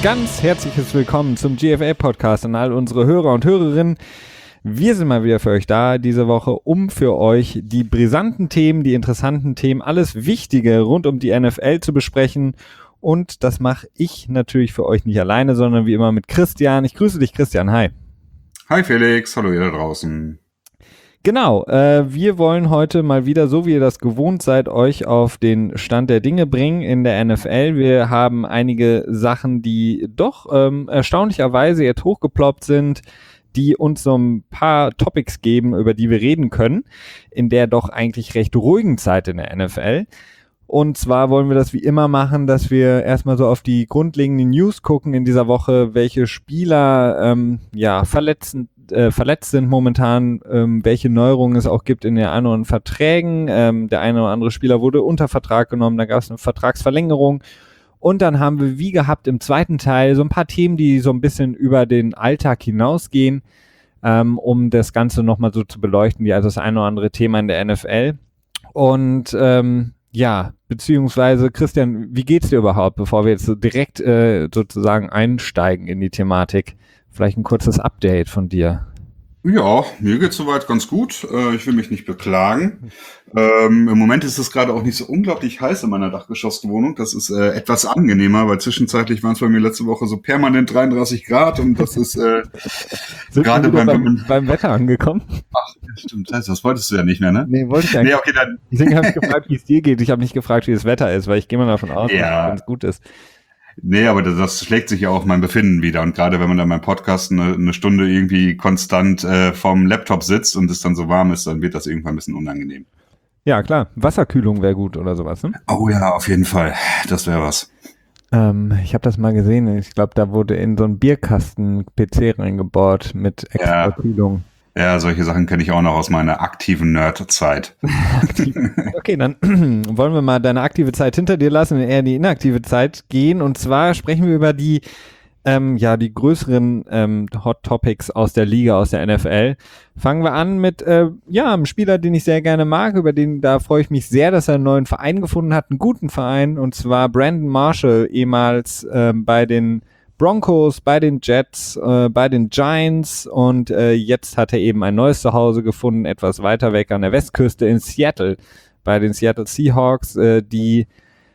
ganz herzliches Willkommen zum GFL-Podcast an all unsere Hörer und Hörerinnen. Wir sind mal wieder für euch da diese Woche, um für euch die brisanten Themen, die interessanten Themen, alles Wichtige rund um die NFL zu besprechen. Und das mache ich natürlich für euch nicht alleine, sondern wie immer mit Christian. Ich grüße dich, Christian. Hi. Hi Felix, hallo ihr da draußen. Genau, wir wollen heute mal wieder, so wie ihr das gewohnt seid, euch auf den Stand der Dinge bringen in der NFL. Wir haben einige Sachen, die doch erstaunlicherweise jetzt hochgeploppt sind, die uns so ein paar Topics geben, über die wir reden können, in der doch eigentlich recht ruhigen Zeit in der NFL. Und zwar wollen wir das wie immer machen, dass wir erstmal so auf die grundlegenden News gucken in dieser Woche, welche Spieler verletzt sind momentan, welche Neuerungen es auch gibt in den ein oder anderen Verträgen. Der eine oder andere Spieler wurde unter Vertrag genommen, da gab es eine Vertragsverlängerung. Und dann haben wir, wie gehabt, im zweiten Teil so ein paar Themen, die so ein bisschen über den Alltag hinausgehen, um das Ganze nochmal so zu beleuchten, wie also das eine oder andere Thema in der NFL. Und beziehungsweise Christian, wie geht's dir überhaupt, bevor wir jetzt so direkt sozusagen einsteigen in die Thematik? Vielleicht ein kurzes Update von dir. Ja, mir geht's soweit ganz gut. Ich will mich nicht beklagen. Im Moment ist es gerade auch nicht so unglaublich heiß in meiner Dachgeschosswohnung. Das ist etwas angenehmer, weil zwischenzeitlich waren es bei mir letzte Woche so permanent 33 Grad und das ist gerade beim Wetter angekommen. Ach, stimmt, das wolltest du ja nicht mehr, ne? Nee, wollte ich eigentlich. Nee, okay, dann. Deswegen habe ich gefragt, wie es dir geht. Ich habe nicht gefragt, wie das Wetter ist, weil ich gehe mal davon aus, dass es ganz gut ist. Nee, aber das schlägt sich ja auch mein Befinden wieder. Und gerade wenn man dann beim Podcast eine Stunde irgendwie konstant vorm Laptop sitzt und es dann so warm ist, dann wird das irgendwann ein bisschen unangenehm. Ja, klar. Wasserkühlung wäre gut oder sowas, ne? Oh ja, auf jeden Fall. Das wäre was. Ich habe das mal gesehen. Ich glaube, da wurde in so einen Bierkasten PC reingebohrt mit extra Kühlung. Ja, solche Sachen kenne ich auch noch aus meiner aktiven Nerd-Zeit. Okay, dann wollen wir mal deine aktive Zeit hinter dir lassen und eher in die inaktive Zeit gehen. Und zwar sprechen wir über die größeren Hot Topics aus der Liga, aus der NFL. Fangen wir an mit einem Spieler, den ich sehr gerne mag, da freue ich mich sehr, dass er einen neuen Verein gefunden hat, einen guten Verein, und zwar Brandon Marshall, ehemals bei den Broncos, bei den Jets, bei den Giants, und jetzt hat er eben ein neues Zuhause gefunden, etwas weiter weg an der Westküste in Seattle, bei den Seattle Seahawks, die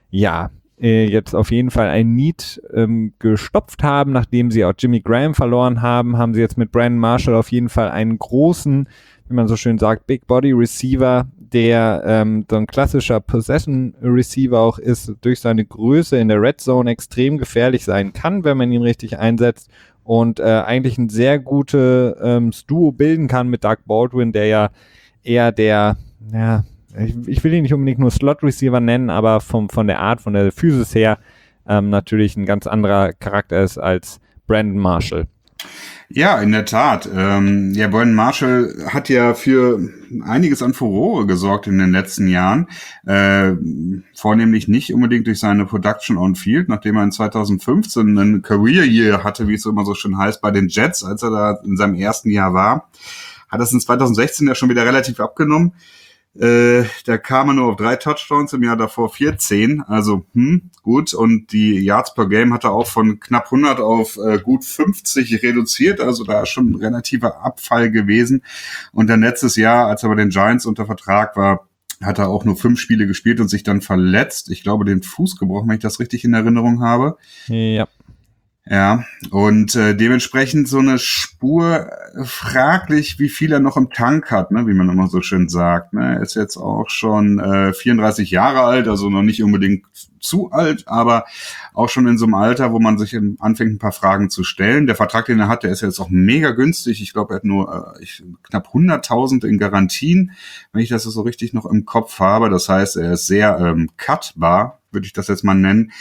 jetzt auf jeden Fall ein Need gestopft haben, nachdem sie auch Jimmy Graham verloren haben sie jetzt mit Brandon Marshall auf jeden Fall einen großen, wie man so schön sagt, Big Body Receiver, der so ein klassischer Possession Receiver auch ist, durch seine Größe in der Red Zone extrem gefährlich sein kann, wenn man ihn richtig einsetzt, und eigentlich ein sehr gutes Duo bilden kann mit Doug Baldwin, der ja eher ich will ihn nicht unbedingt nur Slot Receiver nennen, aber von der Art, von der Physis her natürlich ein ganz anderer Charakter ist als Brandon Marshall. Ja, in der Tat. Brandon Marshall hat ja für einiges an Furore gesorgt in den letzten Jahren. Vornehmlich nicht unbedingt durch seine Production on Field, nachdem er in 2015 einen Career Year hatte, wie es immer so schön heißt, bei den Jets, als er da in seinem ersten Jahr war. Hat das in 2016 ja schon wieder relativ abgenommen. Da kam er nur auf 3 Touchdowns, im Jahr davor 14, also gut, und die Yards per Game hat er auch von knapp 100 auf gut 50 reduziert, also da ist schon ein relativer Abfall gewesen. Und dann letztes Jahr, als er bei den Giants unter Vertrag war, hat er auch nur 5 Spiele gespielt und sich dann verletzt, ich glaube den Fuß gebrochen, wenn ich das richtig in Erinnerung habe. Ja. Ja, und dementsprechend so eine Spur fraglich, wie viel er noch im Tank hat, ne, wie man immer so schön sagt. Ne. Er ist jetzt auch schon 34 Jahre alt, also noch nicht unbedingt zu alt, aber auch schon in so einem Alter, wo man sich anfängt, ein paar Fragen zu stellen. Der Vertrag, den er hat, der ist jetzt auch mega günstig. Ich glaube, er hat nur knapp 100.000 in Garantien, wenn ich das so richtig noch im Kopf habe. Das heißt, er ist sehr cutbar, würde ich das jetzt mal nennen.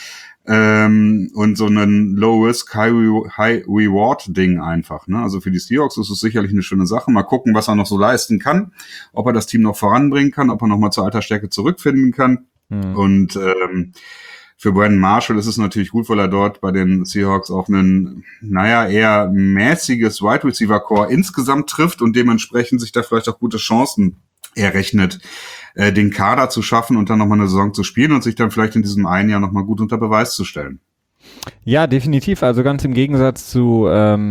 Und so ein Low-Risk, High-Reward-Ding einfach. Ne? Also für die Seahawks ist es sicherlich eine schöne Sache. Mal gucken, was er noch so leisten kann, ob er das Team noch voranbringen kann, ob er noch mal zur Altersstärke zurückfinden kann. Und für Brandon Marshall ist es natürlich gut, weil er dort bei den Seahawks auf einen, eher mäßiges Wide Receiver Core insgesamt trifft und dementsprechend sich da vielleicht auch gute Chancen errechnet, den Kader zu schaffen und dann nochmal eine Saison zu spielen und sich dann vielleicht in diesem einen Jahr nochmal gut unter Beweis zu stellen. Ja, definitiv. Also ganz im Gegensatz zu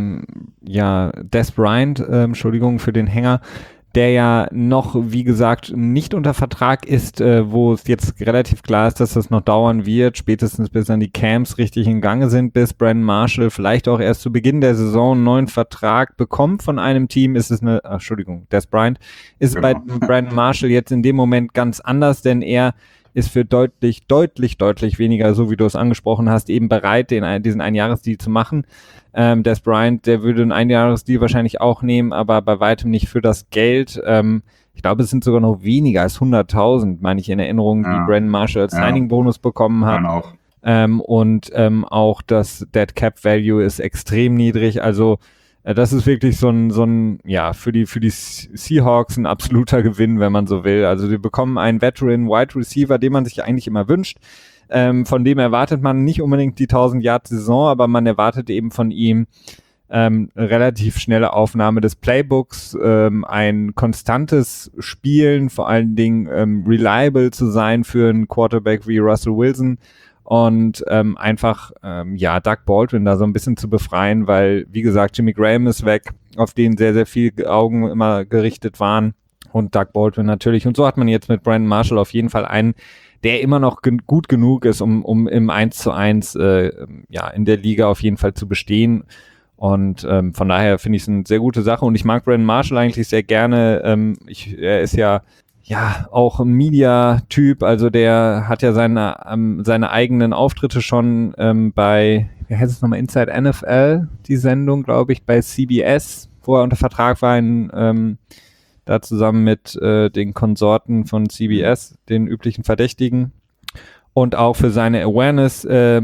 Des Bryant, Entschuldigung für den Hänger, der ja noch, wie gesagt, nicht unter Vertrag ist, wo es jetzt relativ klar ist, dass das noch dauern wird, spätestens bis dann die Camps richtig in Gange sind, bis Brandon Marshall vielleicht auch erst zu Beginn der Saison einen neuen Vertrag bekommt von einem Team, ist es Des Bryant, ist genau. Bei Brandon Marshall jetzt in dem Moment ganz anders, denn er ist für deutlich weniger, so wie du es angesprochen hast, eben bereit, diesen Einjahresdeal zu machen. Des Bryant, der würde einen Einjahresdeal wahrscheinlich auch nehmen, aber bei weitem nicht für das Geld. Ich glaube, es sind sogar noch weniger als 100.000, meine ich in Erinnerung, die Brandon Marshall als Signing-Bonus bekommen hat. Auch. Auch das Dead Cap Value ist extrem niedrig. Also das ist wirklich so ein für die Seahawks ein absoluter Gewinn, wenn man so will. Also die bekommen einen Veteran Wide Receiver, den man sich eigentlich immer wünscht. Von dem erwartet man nicht unbedingt die 1000-Yard-Saison, aber man erwartet eben von ihm relativ schnelle Aufnahme des Playbooks, ein konstantes Spielen, vor allen Dingen reliable zu sein für einen Quarterback wie Russell Wilson und Doug Baldwin da so ein bisschen zu befreien, weil, wie gesagt, Jimmy Graham ist weg, auf den sehr, sehr viele Augen immer gerichtet waren und Doug Baldwin natürlich. Und so hat man jetzt mit Brandon Marshall auf jeden Fall einen, der immer noch gut genug ist, um im 1:1 in der Liga auf jeden Fall zu bestehen. Und von daher finde ich es eine sehr gute Sache. Und ich mag Brandon Marshall eigentlich sehr gerne. Er ist ja auch ein Media-Typ. Also der hat ja seine eigenen Auftritte schon bei, wie heißt es nochmal, Inside NFL, die Sendung, glaube ich, bei CBS, wo er unter Vertrag war, da zusammen mit den Konsorten von CBS, den üblichen Verdächtigen. Und auch für seine Awareness, da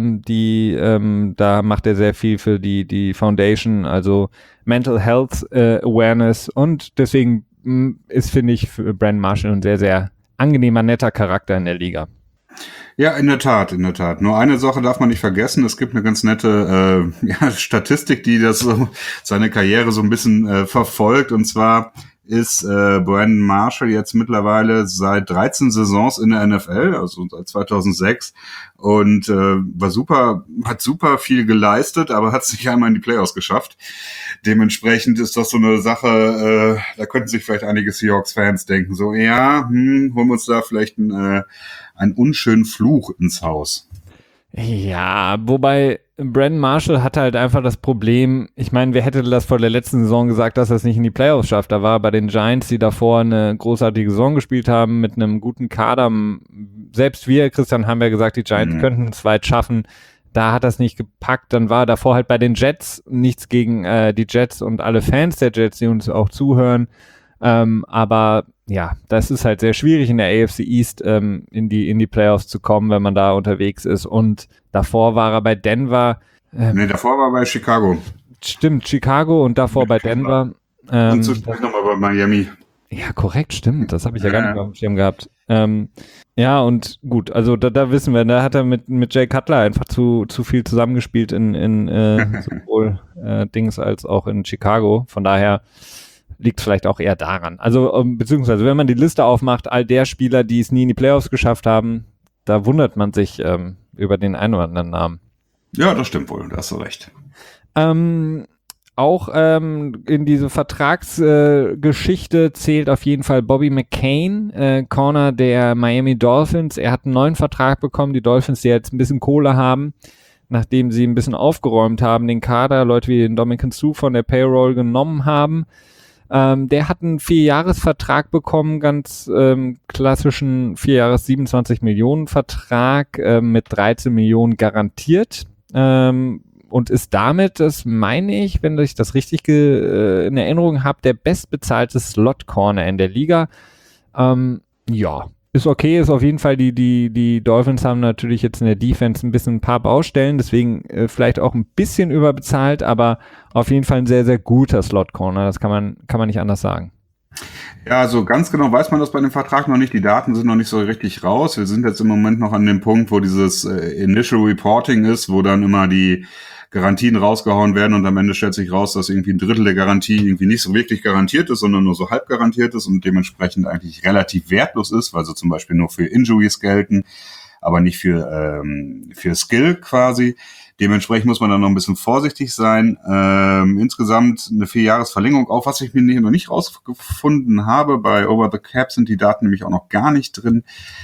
macht er sehr viel für die Foundation, also Mental Health Awareness. Und deswegen ist, finde ich, für Brandon Marshall ein sehr, sehr angenehmer, netter Charakter in der Liga. Ja, in der Tat. Nur eine Sache darf man nicht vergessen. Es gibt eine ganz nette Statistik, die seine Karriere so ein bisschen verfolgt. Und zwar ist Brandon Marshall jetzt mittlerweile seit 13 Saisons in der NFL, also seit 2006, und hat super viel geleistet, aber hat es nicht einmal in die Playoffs geschafft. Dementsprechend ist das so eine Sache, da könnten sich vielleicht einige Seahawks-Fans denken, so holen wir uns da vielleicht einen unschönen Fluch ins Haus. Ja, wobei Brandon Marshall hatte halt einfach das Problem, ich meine, wer hätte das vor der letzten Saison gesagt, dass er es nicht in die Playoffs schafft? Da war bei den Giants, die davor eine großartige Saison gespielt haben, mit einem guten Kader. Selbst wir, Christian, haben ja gesagt, die Giants könnten es weit schaffen. Da hat das nicht gepackt. Dann war davor halt bei den Jets, nichts gegen die Jets und alle Fans der Jets, die uns auch zuhören. Aber ja, das ist halt sehr schwierig in der AFC East in die Playoffs zu kommen, wenn man da unterwegs ist. Und davor war er bei Denver. Davor war er bei Chicago. Stimmt, Chicago und davor bei Denver. Und zwischendurch nochmal bei Miami. Ja, korrekt, stimmt. Das habe ich ja gar nicht auf dem Schirm gehabt. Ja, und gut, also da wissen wir, da hat er mit Jay Cutler einfach zu viel zusammengespielt in sowohl Dings als auch in Chicago. Von daher liegt vielleicht auch eher daran. Also, beziehungsweise, wenn man die Liste aufmacht, all der Spieler, die es nie in die Playoffs geschafft haben, da wundert man sich über den einen oder anderen Namen. Ja, das stimmt wohl, da hast du recht. Auch in diese Vertragsgeschichte zählt auf jeden Fall Bobby McCain, Corner der Miami Dolphins. Er hat einen neuen Vertrag bekommen, die Dolphins, die jetzt ein bisschen Kohle haben, nachdem sie ein bisschen aufgeräumt haben, den Kader, Leute wie den Dominican Sue von der Payroll genommen haben. Der hat einen 4-Jahres-Vertrag bekommen, ganz klassischen 4-Jahres 27 Millionen Vertrag mit 13 Millionen garantiert und ist damit, das meine ich, wenn ich das richtig in Erinnerung habe, der bestbezahlte Slot-Corner in der Liga. Ist okay, ist auf jeden Fall, die Dolphins haben natürlich jetzt in der Defense ein paar Baustellen, deswegen vielleicht auch ein bisschen überbezahlt, aber auf jeden Fall ein sehr, sehr guter Slot-Corner, das kann man nicht anders sagen. Ja, also ganz genau weiß man das bei dem Vertrag noch nicht, die Daten sind noch nicht so richtig raus, wir sind jetzt im Moment noch an dem Punkt, wo dieses Initial Reporting ist, wo dann immer die Garantien rausgehauen werden und am Ende stellt sich raus, dass irgendwie ein Drittel der Garantie irgendwie nicht so wirklich garantiert ist, sondern nur so halb garantiert ist und dementsprechend eigentlich relativ wertlos ist, weil sie zum Beispiel nur für Injuries gelten, aber nicht für Skill quasi. Dementsprechend muss man dann noch ein bisschen vorsichtig sein. Insgesamt eine 4-Jahres-Verlängerung, auch was ich mir noch nicht rausgefunden habe. Bei Over the Cap sind die Daten nämlich auch noch gar nicht drin.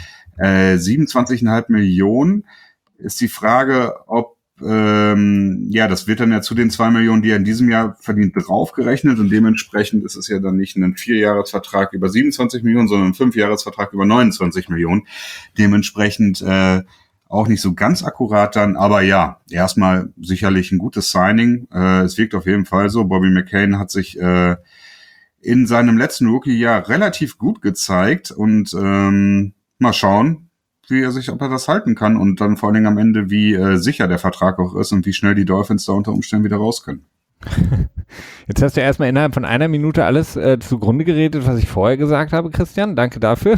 27,5 Millionen ist die Frage, ob das wird dann ja zu den 2 Millionen, die er in diesem Jahr verdient, draufgerechnet und dementsprechend ist es ja dann nicht ein 4-Jahres-Vertrag über 27 Millionen, sondern ein 5-Jahres-Vertrag über 29 Millionen. Dementsprechend auch nicht so ganz akkurat dann, aber ja, erstmal sicherlich ein gutes Signing. Es wirkt auf jeden Fall so. Bobby McCain hat sich in seinem letzten Rookie-Jahr relativ gut gezeigt und mal schauen, ob er das halten kann und dann vor allen Dingen am Ende, wie sicher der Vertrag auch ist und wie schnell die Dolphins da unter Umständen wieder raus können. Jetzt hast du erstmal innerhalb von einer Minute alles zugrunde geredet, was ich vorher gesagt habe, Christian. Danke dafür.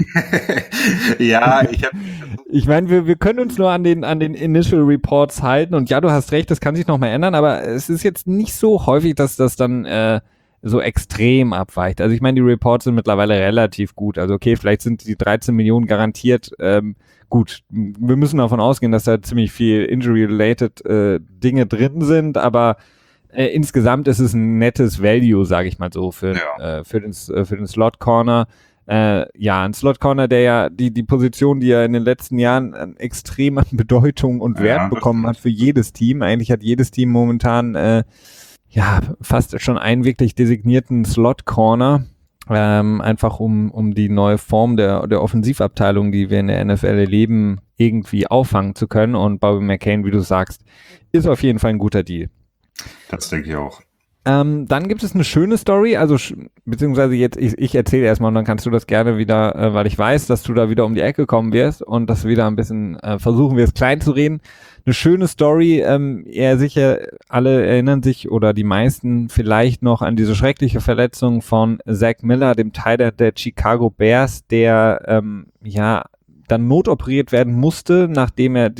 Ja, ich meine, wir können uns nur an den Initial Reports halten und ja, du hast recht, das kann sich nochmal ändern, aber es ist jetzt nicht so häufig, dass das dann so extrem abweicht. Also ich meine, die Reports sind mittlerweile relativ gut. Also okay, vielleicht sind die 13 Millionen garantiert gut. Wir müssen davon ausgehen, dass da ziemlich viel Injury-related Dinge drin sind, aber insgesamt ist es ein nettes Value, sage ich mal so, für den Slot-Corner. Ein Slot-Corner, der ja die Position, die er in den letzten Jahren extrem an Bedeutung und Wert bekommen hat für jedes Team. Eigentlich hat jedes Team momentan fast schon einen wirklich designierten Slot-Corner, einfach um die neue Form der Offensivabteilung, die wir in der NFL erleben, irgendwie auffangen zu können. Und Bobby McCain, wie du sagst, ist auf jeden Fall ein guter Deal. Das denke ich auch. Dann gibt es eine schöne Story, also beziehungsweise jetzt, ich erzähle erstmal und dann kannst du das gerne wieder, weil ich weiß, dass du da wieder um die Ecke kommen wirst und das wieder ein bisschen versuchen wir es klein zu reden. Eine schöne Story, sicher alle erinnern sich oder die meisten vielleicht noch an diese schreckliche Verletzung von Zach Miller, dem Tight End der Chicago Bears, der dann notoperiert werden musste, nachdem er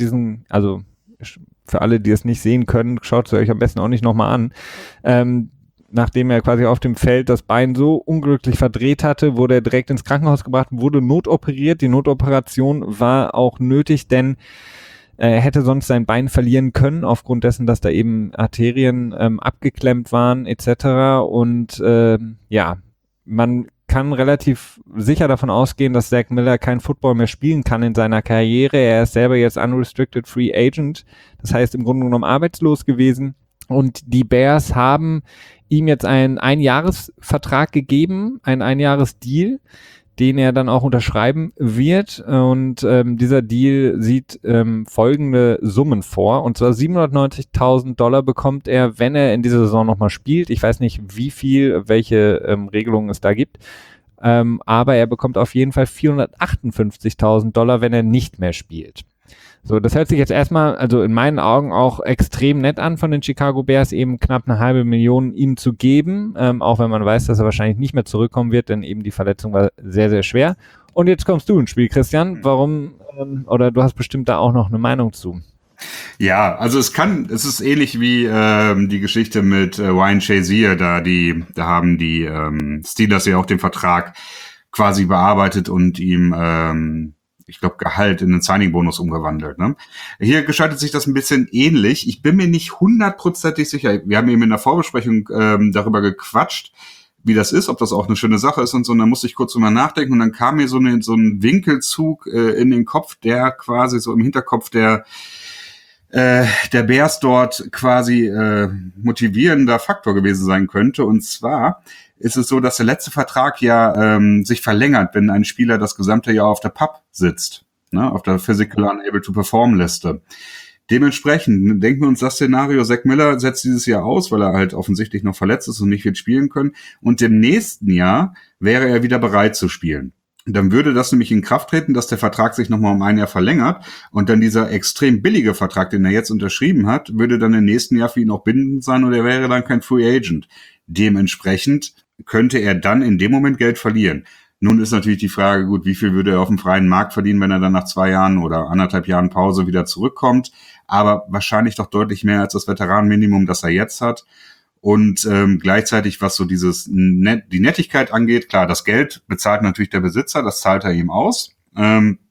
für alle, die es nicht sehen können, schaut es euch am besten auch nicht nochmal an. Nachdem er quasi auf dem Feld das Bein so unglücklich verdreht hatte, wurde er direkt ins Krankenhaus gebracht, wurde notoperiert. Die Notoperation war auch nötig, denn er hätte sonst sein Bein verlieren können, aufgrund dessen, dass da eben Arterien abgeklemmt waren etc. Und man kann relativ sicher davon ausgehen, dass Zach Miller kein Football mehr spielen kann in seiner Karriere. Er ist selber jetzt Unrestricted Free Agent, das heißt im Grunde genommen arbeitslos gewesen. Und die Bears haben ihm jetzt einen Einjahresvertrag gegeben, einen Einjahresdeal, den er dann auch unterschreiben wird. Und dieser Deal sieht folgende Summen vor. Und zwar $790.000 bekommt er, wenn er in dieser Saison nochmal spielt. Ich weiß nicht, welche Regelungen es da gibt. Aber er bekommt auf jeden Fall $458.000, wenn er nicht mehr spielt. So, das hört sich jetzt erstmal, also in meinen Augen auch extrem nett an von den Chicago Bears, eben knapp 500.000 ihm zu geben, auch wenn man weiß, dass er wahrscheinlich nicht mehr zurückkommen wird, denn eben die Verletzung war sehr, sehr schwer. Und jetzt kommst du ins Spiel, Christian. Warum, oder du hast bestimmt da auch noch eine Meinung zu. Ja, also es ist ähnlich wie die Geschichte mit Ryan Shazier, da haben die Steelers ja auch den Vertrag quasi bearbeitet und ihm ich glaube, Gehalt in einen Signing-Bonus umgewandelt. Ne? Hier gestaltet sich das ein bisschen ähnlich. Ich bin mir nicht hundertprozentig sicher. Wir haben eben in der Vorbesprechung darüber gequatscht, wie das ist, ob das auch eine schöne Sache ist und so. Und dann musste ich kurz drüber nachdenken und dann kam mir so ein Winkelzug in den Kopf, der quasi so im Hinterkopf der Bears dort quasi motivierender Faktor gewesen sein könnte. Und zwar ist es so, dass der letzte Vertrag ja sich verlängert, wenn ein Spieler das gesamte Jahr auf der PUP sitzt, ne, auf der Physical Unable to Perform Liste. Dementsprechend denken wir uns das Szenario, Zach Miller setzt dieses Jahr aus, weil er halt offensichtlich noch verletzt ist und nicht wird spielen können. Und im nächsten Jahr wäre er wieder bereit zu spielen. Dann würde das nämlich in Kraft treten, dass der Vertrag sich nochmal um ein Jahr verlängert und dann dieser extrem billige Vertrag, den er jetzt unterschrieben hat, würde dann im nächsten Jahr für ihn auch bindend sein und er wäre dann kein Free Agent. Dementsprechend könnte er dann in dem Moment Geld verlieren. Nun ist natürlich die Frage, gut, wie viel würde er auf dem freien Markt verdienen, wenn er dann nach 2 Jahren oder 1,5 Jahren Pause wieder zurückkommt, aber wahrscheinlich doch deutlich mehr als das Veteranenminimum, das er jetzt hat. Und gleichzeitig, was so die Nettigkeit angeht, klar, das Geld bezahlt natürlich der Besitzer, das zahlt er ihm aus.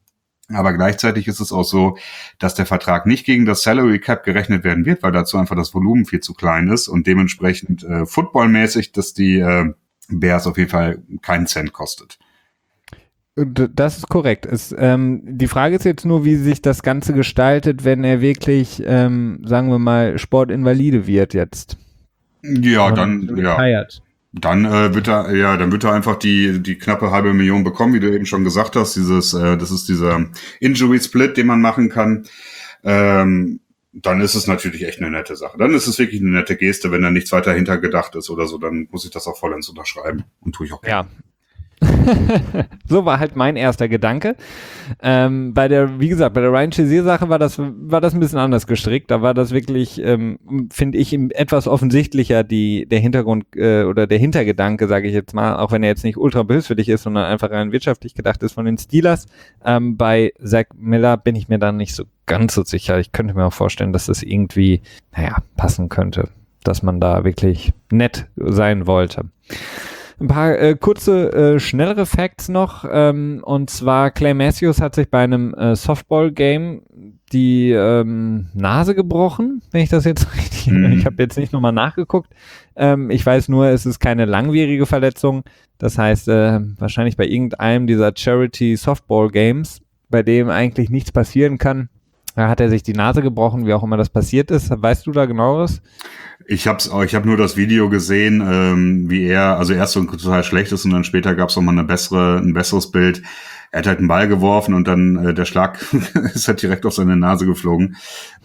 Aber gleichzeitig ist es auch so, dass der Vertrag nicht gegen das Salary Cap gerechnet werden wird, weil dazu einfach das Volumen viel zu klein ist und dementsprechend footballmäßig, dass die Bears auf jeden Fall keinen Cent kostet. Das ist korrekt. Die Frage ist jetzt nur, wie sich das Ganze gestaltet, wenn er wirklich, sagen wir mal, Sportinvalide wird jetzt. Ja, dann wird er einfach die knappe $500,000 bekommen, wie du eben schon gesagt hast. Das ist dieser Injury Split, den man machen kann. Dann ist es natürlich echt eine nette Sache. Dann ist es wirklich eine nette Geste, wenn da nichts weiter hintergedacht ist oder so, dann muss ich das auch vollends unterschreiben und tue ich auch gerne. Ja. So war halt mein erster Gedanke. Bei der Ryan Shazier-Sache war das ein bisschen anders gestrickt. Da war das wirklich, finde ich, etwas offensichtlicher der Hintergrund oder der Hintergedanke, sage ich jetzt mal, auch wenn er jetzt nicht ultra böswillig ist, sondern einfach rein wirtschaftlich gedacht ist von den Steelers. Bei Zach Miller bin ich mir dann nicht so ganz so sicher. Ich könnte mir auch vorstellen, dass das irgendwie, passen könnte, dass man da wirklich nett sein wollte. Ein paar kurze, schnellere Facts noch. Und zwar Clay Matthews hat sich bei einem Softball-Game die Nase gebrochen, wenn ich das jetzt richtig... Ich habe jetzt nicht nochmal nachgeguckt. Ich weiß nur, es ist keine langwierige Verletzung. Das heißt, wahrscheinlich bei irgendeinem dieser Charity-Softball-Games, bei dem eigentlich nichts passieren kann, da hat er sich die Nase gebrochen, wie auch immer das passiert ist. Weißt du da genaueres? Ich habe nur das Video gesehen, wie also erst so ein total schlechtes und dann später gab es nochmal ein besseres Bild. Er hat halt einen Ball geworfen und dann der Schlag ist halt direkt auf seine Nase geflogen.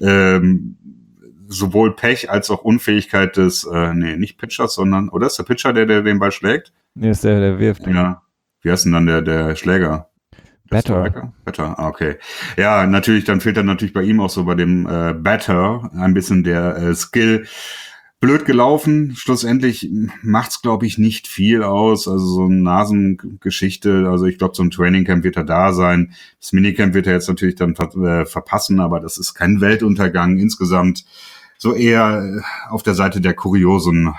Sowohl Pech als auch Unfähigkeit des, nicht Pitchers, oder ist der Pitcher, der den Ball schlägt? Nee, ist der wirft. Ja. Wie heißt denn dann der Schläger? Batter, okay. Ja, natürlich, dann fehlt dann natürlich bei ihm auch so bei dem Batter ein bisschen der Skill. Blöd gelaufen, schlussendlich macht's, glaube ich, nicht viel aus, also so eine Nasengeschichte, also ich glaube, so ein Trainingcamp wird er da sein, das Minicamp wird er jetzt natürlich dann verpassen, aber das ist kein Weltuntergang, insgesamt so eher auf der Seite des Kuriosen.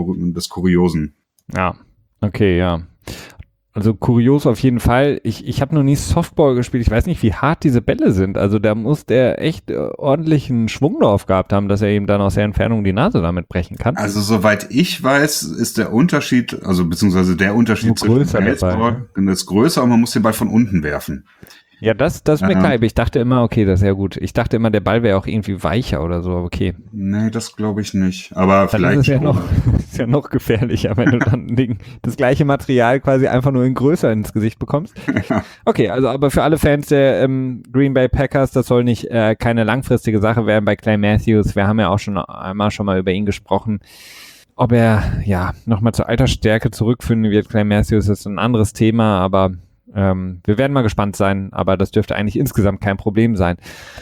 Ja, okay, ja. Also kurios auf jeden Fall. Ich habe noch nie Softball gespielt. Ich weiß nicht, wie hart diese Bälle sind. Also da muss der echt ordentlichen Schwung drauf gehabt haben, dass er eben dann aus der Entfernung die Nase damit brechen kann. Also soweit ich weiß, ist der Unterschied, zwischen Baseball, ist größer, aber man muss den Ball von unten werfen. Ja, das ist mir klar. Ich dachte immer, okay, das ist ja gut. Ich dachte immer, der Ball wäre auch irgendwie weicher oder so, okay. Nee, das glaube ich nicht. Aber dann vielleicht. Ist ja noch gefährlicher, wenn du dann das gleiche Material quasi einfach nur in größer ins Gesicht bekommst. Okay, also aber für alle Fans der Green Bay Packers, das soll nicht keine langfristige Sache werden bei Clay Matthews. Wir haben ja auch schon mal über ihn gesprochen. Ob er nochmal zur Altersstärke zurückfinden wird, Clay Matthews, ist ein anderes Thema, aber wir werden mal gespannt sein, aber das dürfte eigentlich insgesamt kein Problem sein.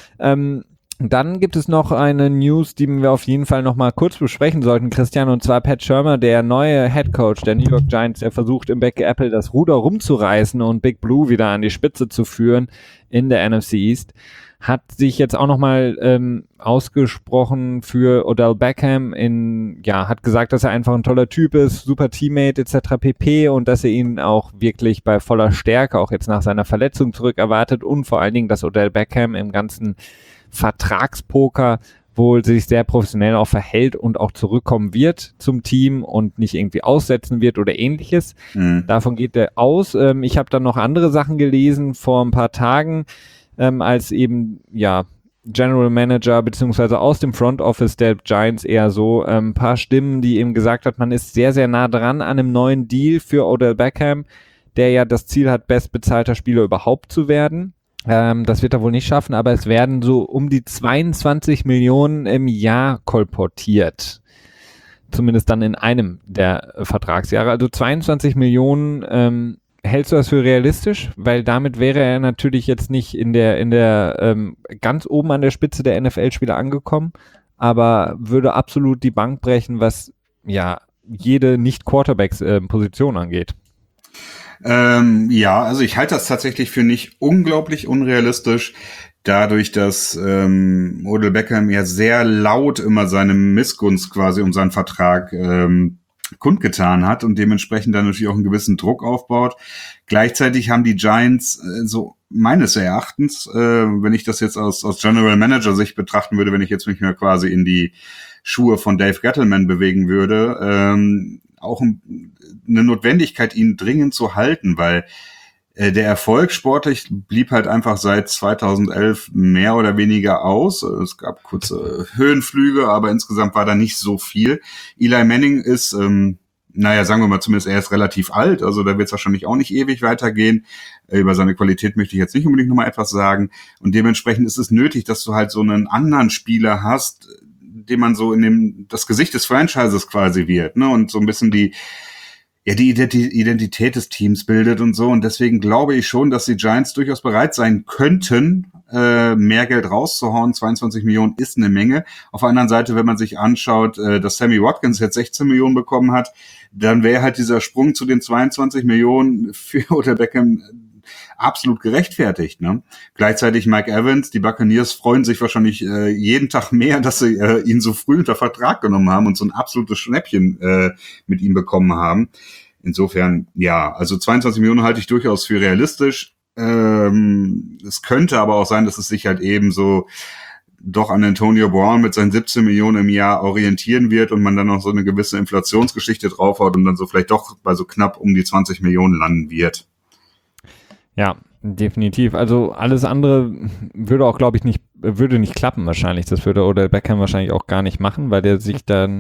Dann gibt es noch eine News, die wir auf jeden Fall noch mal kurz besprechen sollten, Christian, und zwar Pat Shurmur, der neue Head Coach der New York Giants, der versucht im Becky Apple das Ruder rumzureißen und Big Blue wieder an die Spitze zu führen in der NFC East, hat sich jetzt auch nochmal ausgesprochen für Odell Beckham, hat gesagt, dass er einfach ein toller Typ ist, super Teammate etc. pp. Und dass er ihn auch wirklich bei voller Stärke auch jetzt nach seiner Verletzung zurück erwartet und vor allen Dingen, dass Odell Beckham im ganzen Vertragspoker wohl sich sehr professionell auch verhält und auch zurückkommen wird zum Team und nicht irgendwie aussetzen wird oder ähnliches. Davon geht er aus. Ich habe dann noch andere Sachen gelesen vor ein paar Tagen, als eben, General Manager beziehungsweise aus dem Front Office der Giants eher so ein paar Stimmen, die eben gesagt hat, man ist sehr, sehr nah dran an einem neuen Deal für Odell Beckham, der ja das Ziel hat, bestbezahlter Spieler überhaupt zu werden. Das wird er wohl nicht schaffen, aber es werden so um die 22 Millionen im Jahr kolportiert. Zumindest dann in einem der Vertragsjahre. Also 22 Millionen, hältst du das für realistisch? Weil damit wäre er natürlich jetzt nicht in der ganz oben an der Spitze der NFL-Spieler angekommen, aber würde absolut die Bank brechen, was jede Nicht-Quarterbacks-Position angeht. Also ich halte das tatsächlich für nicht unglaublich unrealistisch, dadurch, dass Odell Beckham ja sehr laut immer seine Missgunst quasi um seinen Vertrag kundgetan hat und dementsprechend dann natürlich auch einen gewissen Druck aufbaut. Gleichzeitig haben die Giants so meines Erachtens, wenn ich das jetzt aus General Manager Sicht betrachten würde, wenn ich jetzt mich mehr quasi in die Schuhe von Dave Gettleman bewegen würde, auch eine Notwendigkeit, ihn dringend zu halten, weil der Erfolg sportlich blieb halt einfach seit 2011 mehr oder weniger aus. Es gab kurze Höhenflüge, aber insgesamt war da nicht so viel. Eli Manning ist, sagen wir mal zumindest, er ist relativ alt, also da wird es wahrscheinlich auch nicht ewig weitergehen. Über seine Qualität möchte ich jetzt nicht unbedingt nochmal etwas sagen. Und dementsprechend ist es nötig, dass du halt so einen anderen Spieler hast, dem man so das Gesicht des Franchises quasi wird, ne? Und so ein bisschen die Identität des Teams bildet und so. Und deswegen glaube ich schon, dass die Giants durchaus bereit sein könnten, mehr Geld rauszuhauen. 22 Millionen ist eine Menge. Auf der anderen Seite, wenn man sich anschaut, dass Sammy Watkins jetzt 16 Millionen bekommen hat, dann wäre halt dieser Sprung zu den 22 Millionen für Odell Beckham absolut gerechtfertigt, ne? Gleichzeitig Mike Evans, die Buccaneers freuen sich wahrscheinlich jeden Tag mehr, dass sie ihn so früh unter Vertrag genommen haben und so ein absolutes Schnäppchen mit ihm bekommen haben. Insofern, ja, also 22 Millionen halte ich durchaus für realistisch. Es könnte aber auch sein, dass es sich halt eben so doch an Antonio Brown mit seinen 17 Millionen im Jahr orientieren wird und man dann noch so eine gewisse Inflationsgeschichte draufhaut und dann so vielleicht doch bei so knapp um die 20 Millionen landen wird. Ja, definitiv. Also alles andere würde auch, glaube ich, würde nicht klappen wahrscheinlich. Das würde Odell Beckham wahrscheinlich auch gar nicht machen, weil er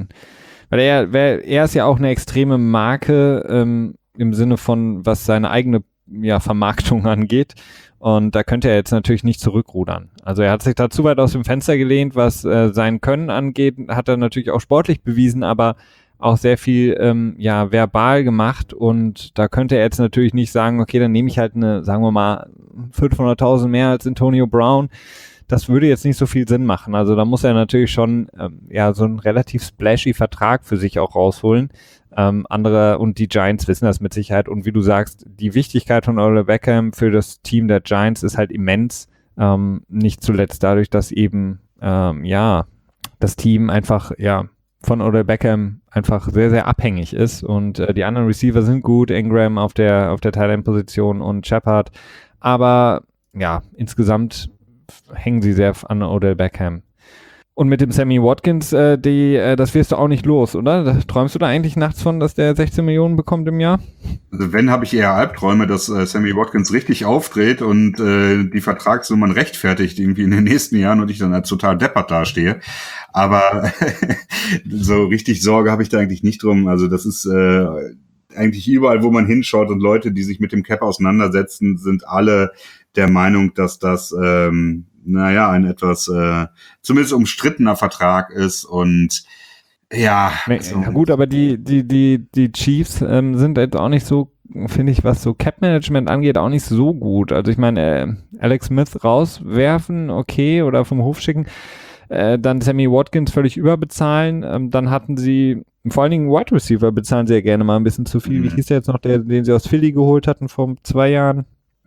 ist ja auch eine extreme Marke im Sinne von, was seine eigene Vermarktung angeht. Und da könnte er jetzt natürlich nicht zurückrudern. Also er hat sich da zu weit aus dem Fenster gelehnt, was sein Können angeht, hat er natürlich auch sportlich bewiesen, aber auch sehr viel verbal gemacht und da könnte er jetzt natürlich nicht sagen, okay, dann nehme ich halt sagen wir mal 500.000 mehr als Antonio Brown. Das würde jetzt nicht so viel Sinn machen. Also da muss er natürlich schon so einen relativ splashy Vertrag für sich auch rausholen. Andere und die Giants wissen das mit Sicherheit und wie du sagst, die Wichtigkeit von Odell Beckham für das Team der Giants ist halt immens. Nicht zuletzt dadurch, dass eben das Team einfach von Odell Beckham einfach sehr, sehr abhängig ist und die anderen Receiver sind gut, Ingram auf der Tight End Position und Shepard, aber insgesamt hängen sie sehr an Odell Beckham. Und mit dem Sammy Watkins, das wirst du auch nicht los, oder? Träumst du da eigentlich nachts von, dass der 16 Millionen bekommt im Jahr? Also wenn, habe ich eher Albträume, dass Sammy Watkins richtig aufdreht und die Vertragsnummern rechtfertigt irgendwie in den nächsten Jahren und ich dann als total deppert dastehe. Aber so richtig Sorge habe ich da eigentlich nicht drum. Also das ist eigentlich überall, wo man hinschaut und Leute, die sich mit dem Cap auseinandersetzen, sind alle der Meinung, dass das ein etwas zumindest umstrittener Vertrag ist und ja. Gut, aber die Chiefs sind jetzt auch nicht so, finde ich, was so Cap-Management angeht, auch nicht so gut. Also ich meine, Alex Smith rauswerfen, okay, oder vom Hof schicken, dann Sammy Watkins völlig überbezahlen, dann hatten sie, vor allen Dingen Wide Receiver bezahlen sie ja gerne mal ein bisschen zu viel. Wie hieß der jetzt noch, den sie aus Philly geholt hatten vor 2 Jahren?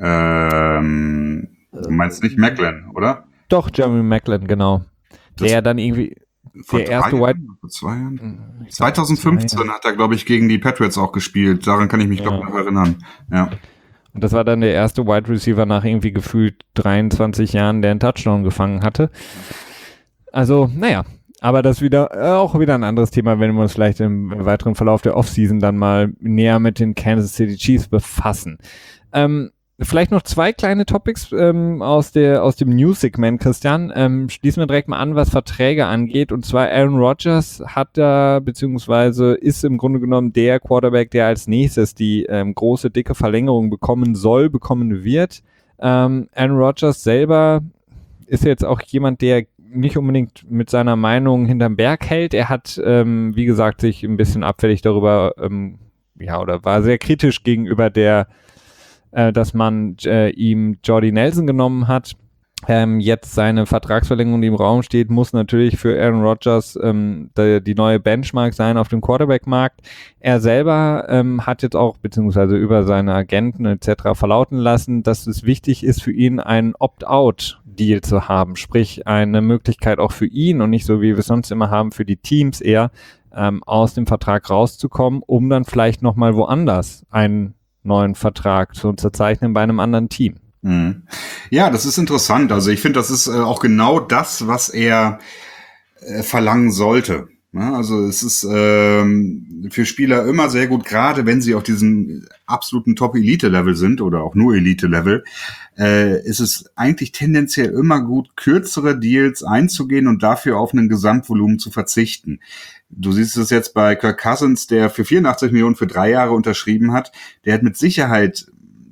Du meinst nicht Maclin, oder? Doch, Jeremy Maclin, genau. Der dann irgendwie der erste Vor 2 Jahren? 2015 hat er, glaube ich, gegen die Patriots auch gespielt. Daran kann ich mich doch noch erinnern. Ja. Und das war dann der erste Wide Receiver nach irgendwie gefühlt 23 Jahren, der einen Touchdown gefangen hatte. Also, aber das auch wieder ein anderes Thema, wenn wir uns vielleicht im weiteren Verlauf der Offseason dann mal näher mit den Kansas City Chiefs befassen. Vielleicht noch 2 kleine Topics aus dem News-Segment, Christian. Schließen wir direkt mal an, was Verträge angeht. Und zwar Aaron Rodgers beziehungsweise ist im Grunde genommen der Quarterback, der als nächstes die große, dicke Verlängerung bekommen wird. Aaron Rodgers selber ist jetzt auch jemand, der nicht unbedingt mit seiner Meinung hinterm Berg hält. Er hat, wie gesagt, sich ein bisschen abfällig darüber, oder war sehr kritisch gegenüber dass man ihm Jordy Nelson genommen hat. Jetzt seine Vertragsverlängerung, die im Raum steht, muss natürlich für Aaron Rodgers die neue Benchmark sein auf dem Quarterback-Markt. Er selber hat jetzt auch, beziehungsweise über seine Agenten etc. verlauten lassen, dass es wichtig ist für ihn, einen Opt-out-Deal zu haben, sprich eine Möglichkeit auch für ihn und nicht so, wie wir es sonst immer haben, für die Teams eher, aus dem Vertrag rauszukommen, um dann vielleicht nochmal woanders einen neuen Vertrag zu unterzeichnen bei einem anderen Team. Mhm. Ja, das ist interessant. Also ich finde, das ist auch genau das, was er verlangen sollte. Ja, also es ist für Spieler immer sehr gut, gerade wenn sie auf diesem absoluten Top-Elite-Level sind oder auch nur Elite-Level, ist es eigentlich tendenziell immer gut, kürzere Deals einzugehen und dafür auf ein Gesamtvolumen zu verzichten. Du siehst es jetzt bei Kirk Cousins, der für 84 Millionen für 3 Jahre unterschrieben hat. Der hat mit Sicherheit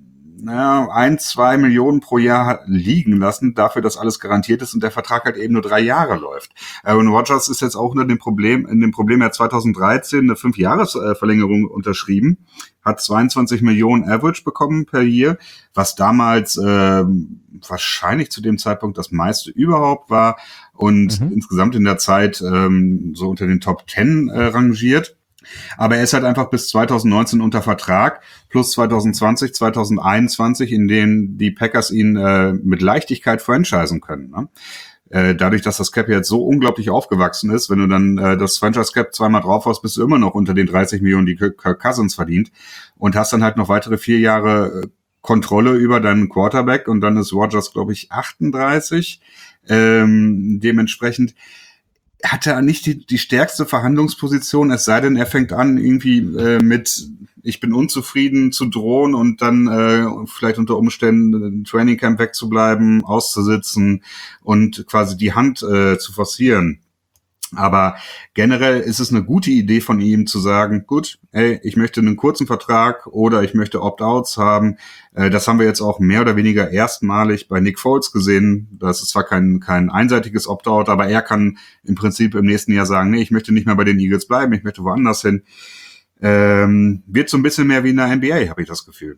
1-2 Millionen pro Jahr liegen lassen, dafür, dass alles garantiert ist und der Vertrag halt eben nur 3 Jahre läuft. Aaron Rodgers ist jetzt auch in dem Problem, er hat 2013 eine 5-Jahres-Verlängerung unterschrieben, hat 22 Millionen Average bekommen per Year, was damals wahrscheinlich zu dem Zeitpunkt das meiste überhaupt war und insgesamt in der Zeit so unter den Top 10 rangiert. Aber er ist halt einfach bis 2019 unter Vertrag, plus 2020, 2021, in denen die Packers ihn mit Leichtigkeit franchisen können. Ne? Dadurch, dass das Cap jetzt so unglaublich aufgewachsen ist, wenn du dann das Franchise Cap zweimal drauf hast, bist du immer noch unter den 30 Millionen, die Kirk Cousins verdient und hast dann halt noch weitere 4 Jahre Kontrolle über deinen Quarterback und dann ist Rodgers, glaube ich, 38. Dementsprechend hat er nicht die stärkste Verhandlungsposition, es sei denn, er fängt an, irgendwie mit ich bin unzufrieden zu drohen und dann vielleicht unter Umständen im Trainingcamp wegzubleiben, auszusitzen und quasi die Hand zu forcieren. Aber generell ist es eine gute Idee von ihm zu sagen, gut, ey, ich möchte einen kurzen Vertrag oder ich möchte Opt-outs haben. Das haben wir jetzt auch mehr oder weniger erstmalig bei Nick Foles gesehen. Das ist zwar kein einseitiges Opt-out, aber er kann im Prinzip im nächsten Jahr sagen, nee, ich möchte nicht mehr bei den Eagles bleiben, ich möchte woanders hin. Wird so ein bisschen mehr wie in der NBA, habe ich das Gefühl.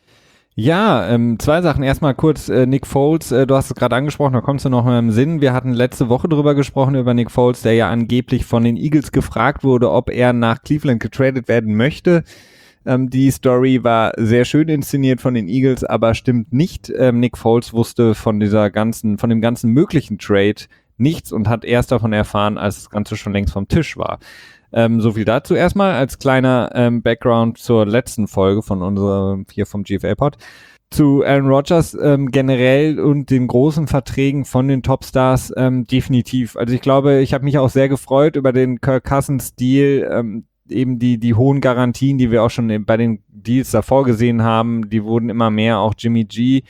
Ja, 2 Sachen. Erstmal kurz Nick Foles, du hast es gerade angesprochen, da kommst du noch mal im Sinn. Wir hatten letzte Woche drüber gesprochen, über Nick Foles, der ja angeblich von den Eagles gefragt wurde, ob er nach Cleveland getradet werden möchte. Die Story war sehr schön inszeniert von den Eagles, aber stimmt nicht. Nick Foles wusste von dem ganzen möglichen Trade nichts und hat erst davon erfahren, als das Ganze schon längst vom Tisch war. So viel dazu erstmal als kleiner Background zur letzten Folge von unserem hier vom GFL-Pod. Zu Aaron Rodgers generell und den großen Verträgen von den Topstars definitiv. Also ich glaube, ich habe mich auch sehr gefreut über den Kirk Cousins-Deal, eben die hohen Garantien, die wir auch schon bei den Deals davor gesehen haben, die wurden immer mehr, auch Jimmy G.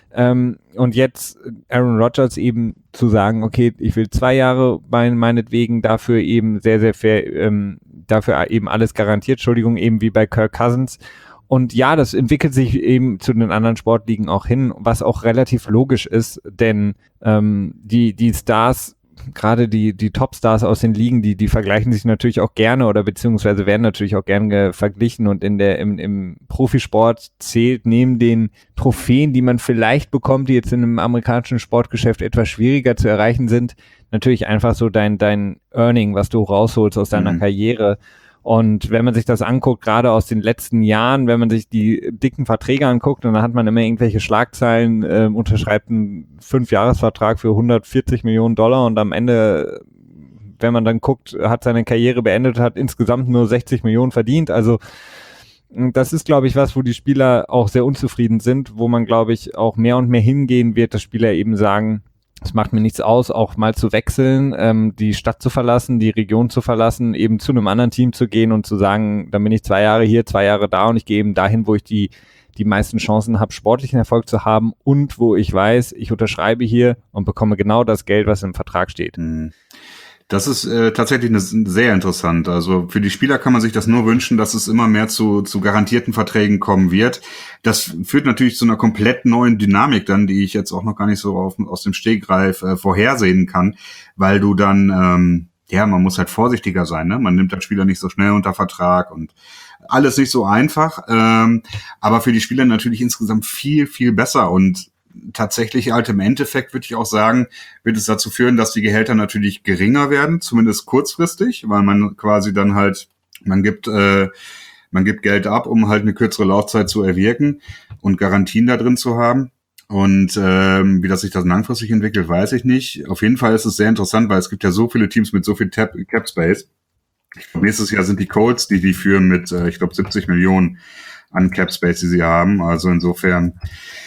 Und jetzt Aaron Rodgers eben zu sagen, okay, ich will 2 Jahre meinetwegen dafür eben sehr, sehr fair, dafür eben alles garantiert, eben wie bei Kirk Cousins. Und ja, das entwickelt sich eben zu den anderen Sportligen auch hin, was auch relativ logisch ist, denn die Stars, gerade die Topstars aus den Ligen, die vergleichen sich natürlich auch gerne oder beziehungsweise werden natürlich auch gerne verglichen und im Profisport zählt neben den Trophäen, die man vielleicht bekommt, die jetzt in einem amerikanischen Sportgeschäft etwas schwieriger zu erreichen sind, natürlich einfach so dein Earning, was du rausholst aus deiner Karriere. Und wenn man sich das anguckt, gerade aus den letzten Jahren, wenn man sich die dicken Verträge anguckt, und dann hat man immer irgendwelche Schlagzeilen, unterschreibt einen 5-Jahres-Vertrag für $140 Millionen und am Ende, wenn man dann guckt, hat seine Karriere beendet, hat insgesamt nur 60 Millionen verdient. Also das ist, glaube ich, was, wo die Spieler auch sehr unzufrieden sind, wo man, glaube ich, auch mehr und mehr hingehen wird, dass Spieler eben sagen, es macht mir nichts aus, auch mal zu wechseln, die Stadt zu verlassen, die Region zu verlassen, eben zu einem anderen Team zu gehen und zu sagen, dann bin ich 2 Jahre hier, 2 Jahre da und ich gehe eben dahin, wo ich die meisten Chancen habe, sportlichen Erfolg zu haben und wo ich weiß, ich unterschreibe hier und bekomme genau das Geld, was im Vertrag steht. Das ist tatsächlich sehr interessant. Also für die Spieler kann man sich das nur wünschen, dass es immer mehr zu garantierten Verträgen kommen wird. Das führt natürlich zu einer komplett neuen Dynamik dann, die ich jetzt auch noch gar nicht so aus dem Stegreif vorhersehen kann, weil du dann, man muss halt vorsichtiger sein, ne? Man nimmt den Spieler nicht so schnell unter Vertrag und alles nicht so einfach, aber für die Spieler natürlich insgesamt viel, viel besser und tatsächlich halt im Endeffekt würde ich auch sagen, wird es dazu führen, dass die Gehälter natürlich geringer werden, zumindest kurzfristig, weil man quasi dann halt, man gibt Geld ab, um halt eine kürzere Laufzeit zu erwirken und Garantien da drin zu haben. Und wie das sich das langfristig entwickelt, weiß ich nicht. Auf jeden Fall ist es sehr interessant, weil es gibt ja so viele Teams mit so viel Cap Space. Nächstes Jahr sind die Colts, die führen mit, ich glaube, 70 Millionen an Cap Space, die sie haben. Also insofern,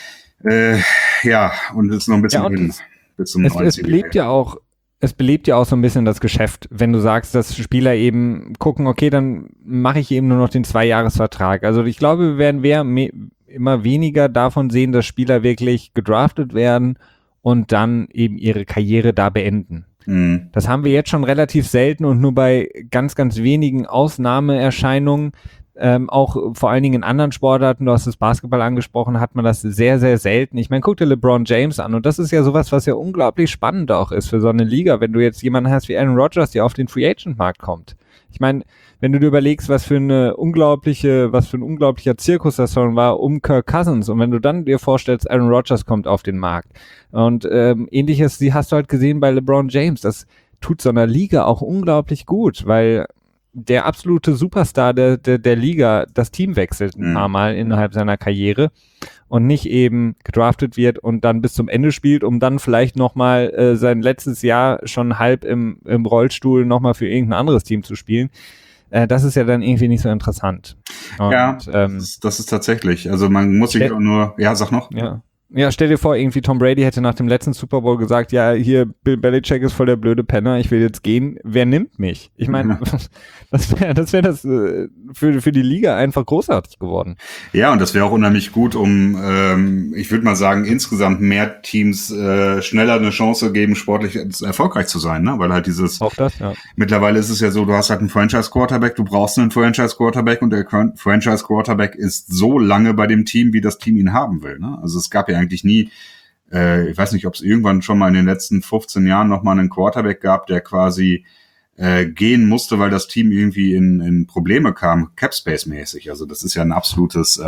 und es ist noch ein bisschen hin bis zum neuen CBA. Es belebt ja auch so ein bisschen das Geschäft, wenn du sagst, dass Spieler eben gucken, okay, dann mache ich eben nur noch den 2-Jahres-Vertrag. Also ich glaube, wir werden immer weniger davon sehen, dass Spieler wirklich gedraftet werden und dann eben ihre Karriere da beenden. Mhm. Das haben wir jetzt schon relativ selten und nur bei ganz, ganz wenigen Ausnahmeerscheinungen. Auch vor allen Dingen in anderen Sportarten, du hast das Basketball angesprochen, hat man das sehr, sehr selten. Ich meine, guck dir LeBron James an und das ist ja sowas, was ja unglaublich spannend auch ist für so eine Liga, wenn du jetzt jemanden hast wie Aaron Rodgers, der auf den Free Agent Markt kommt. Ich meine, wenn du dir überlegst, was für ein unglaublicher Zirkus das schon war um Kirk Cousins und wenn du dann dir vorstellst, Aaron Rodgers kommt auf den Markt und ähnliches, die hast du halt gesehen bei LeBron James, das tut so einer Liga auch unglaublich gut, weil der absolute Superstar der Liga das Team wechselt ein paar Mal innerhalb seiner Karriere und nicht eben gedraftet wird und dann bis zum Ende spielt, um dann vielleicht nochmal sein letztes Jahr schon halb im Rollstuhl nochmal für irgendein anderes Team zu spielen. Das ist ja dann irgendwie nicht so interessant. Und, das ist tatsächlich. Also man muss sich auch nur, sag noch. Ja, stell dir vor, irgendwie Tom Brady hätte nach dem letzten Super Bowl gesagt, ja, hier, Bill Belichick ist voll der blöde Penner, ich will jetzt gehen, wer nimmt mich? Ich meine, das wäre für die Liga einfach großartig geworden. Ja, und das wäre auch unheimlich gut, um, ich würde mal sagen, insgesamt mehr Teams schneller eine Chance geben, sportlich erfolgreich zu sein, ne? Weil halt auch das, ja. Mittlerweile ist es ja so, du hast halt einen Franchise-Quarterback, du brauchst einen Franchise-Quarterback und der Franchise-Quarterback ist so lange bei dem Team, wie das Team ihn haben will, ne? Also es gab ja eigentlich nie, ich weiß nicht, ob es irgendwann schon mal in den letzten 15 Jahren noch mal einen Quarterback gab, der quasi gehen musste, weil das Team irgendwie in Probleme kam, Capspace-mäßig. Also das ist ja ein absolutes,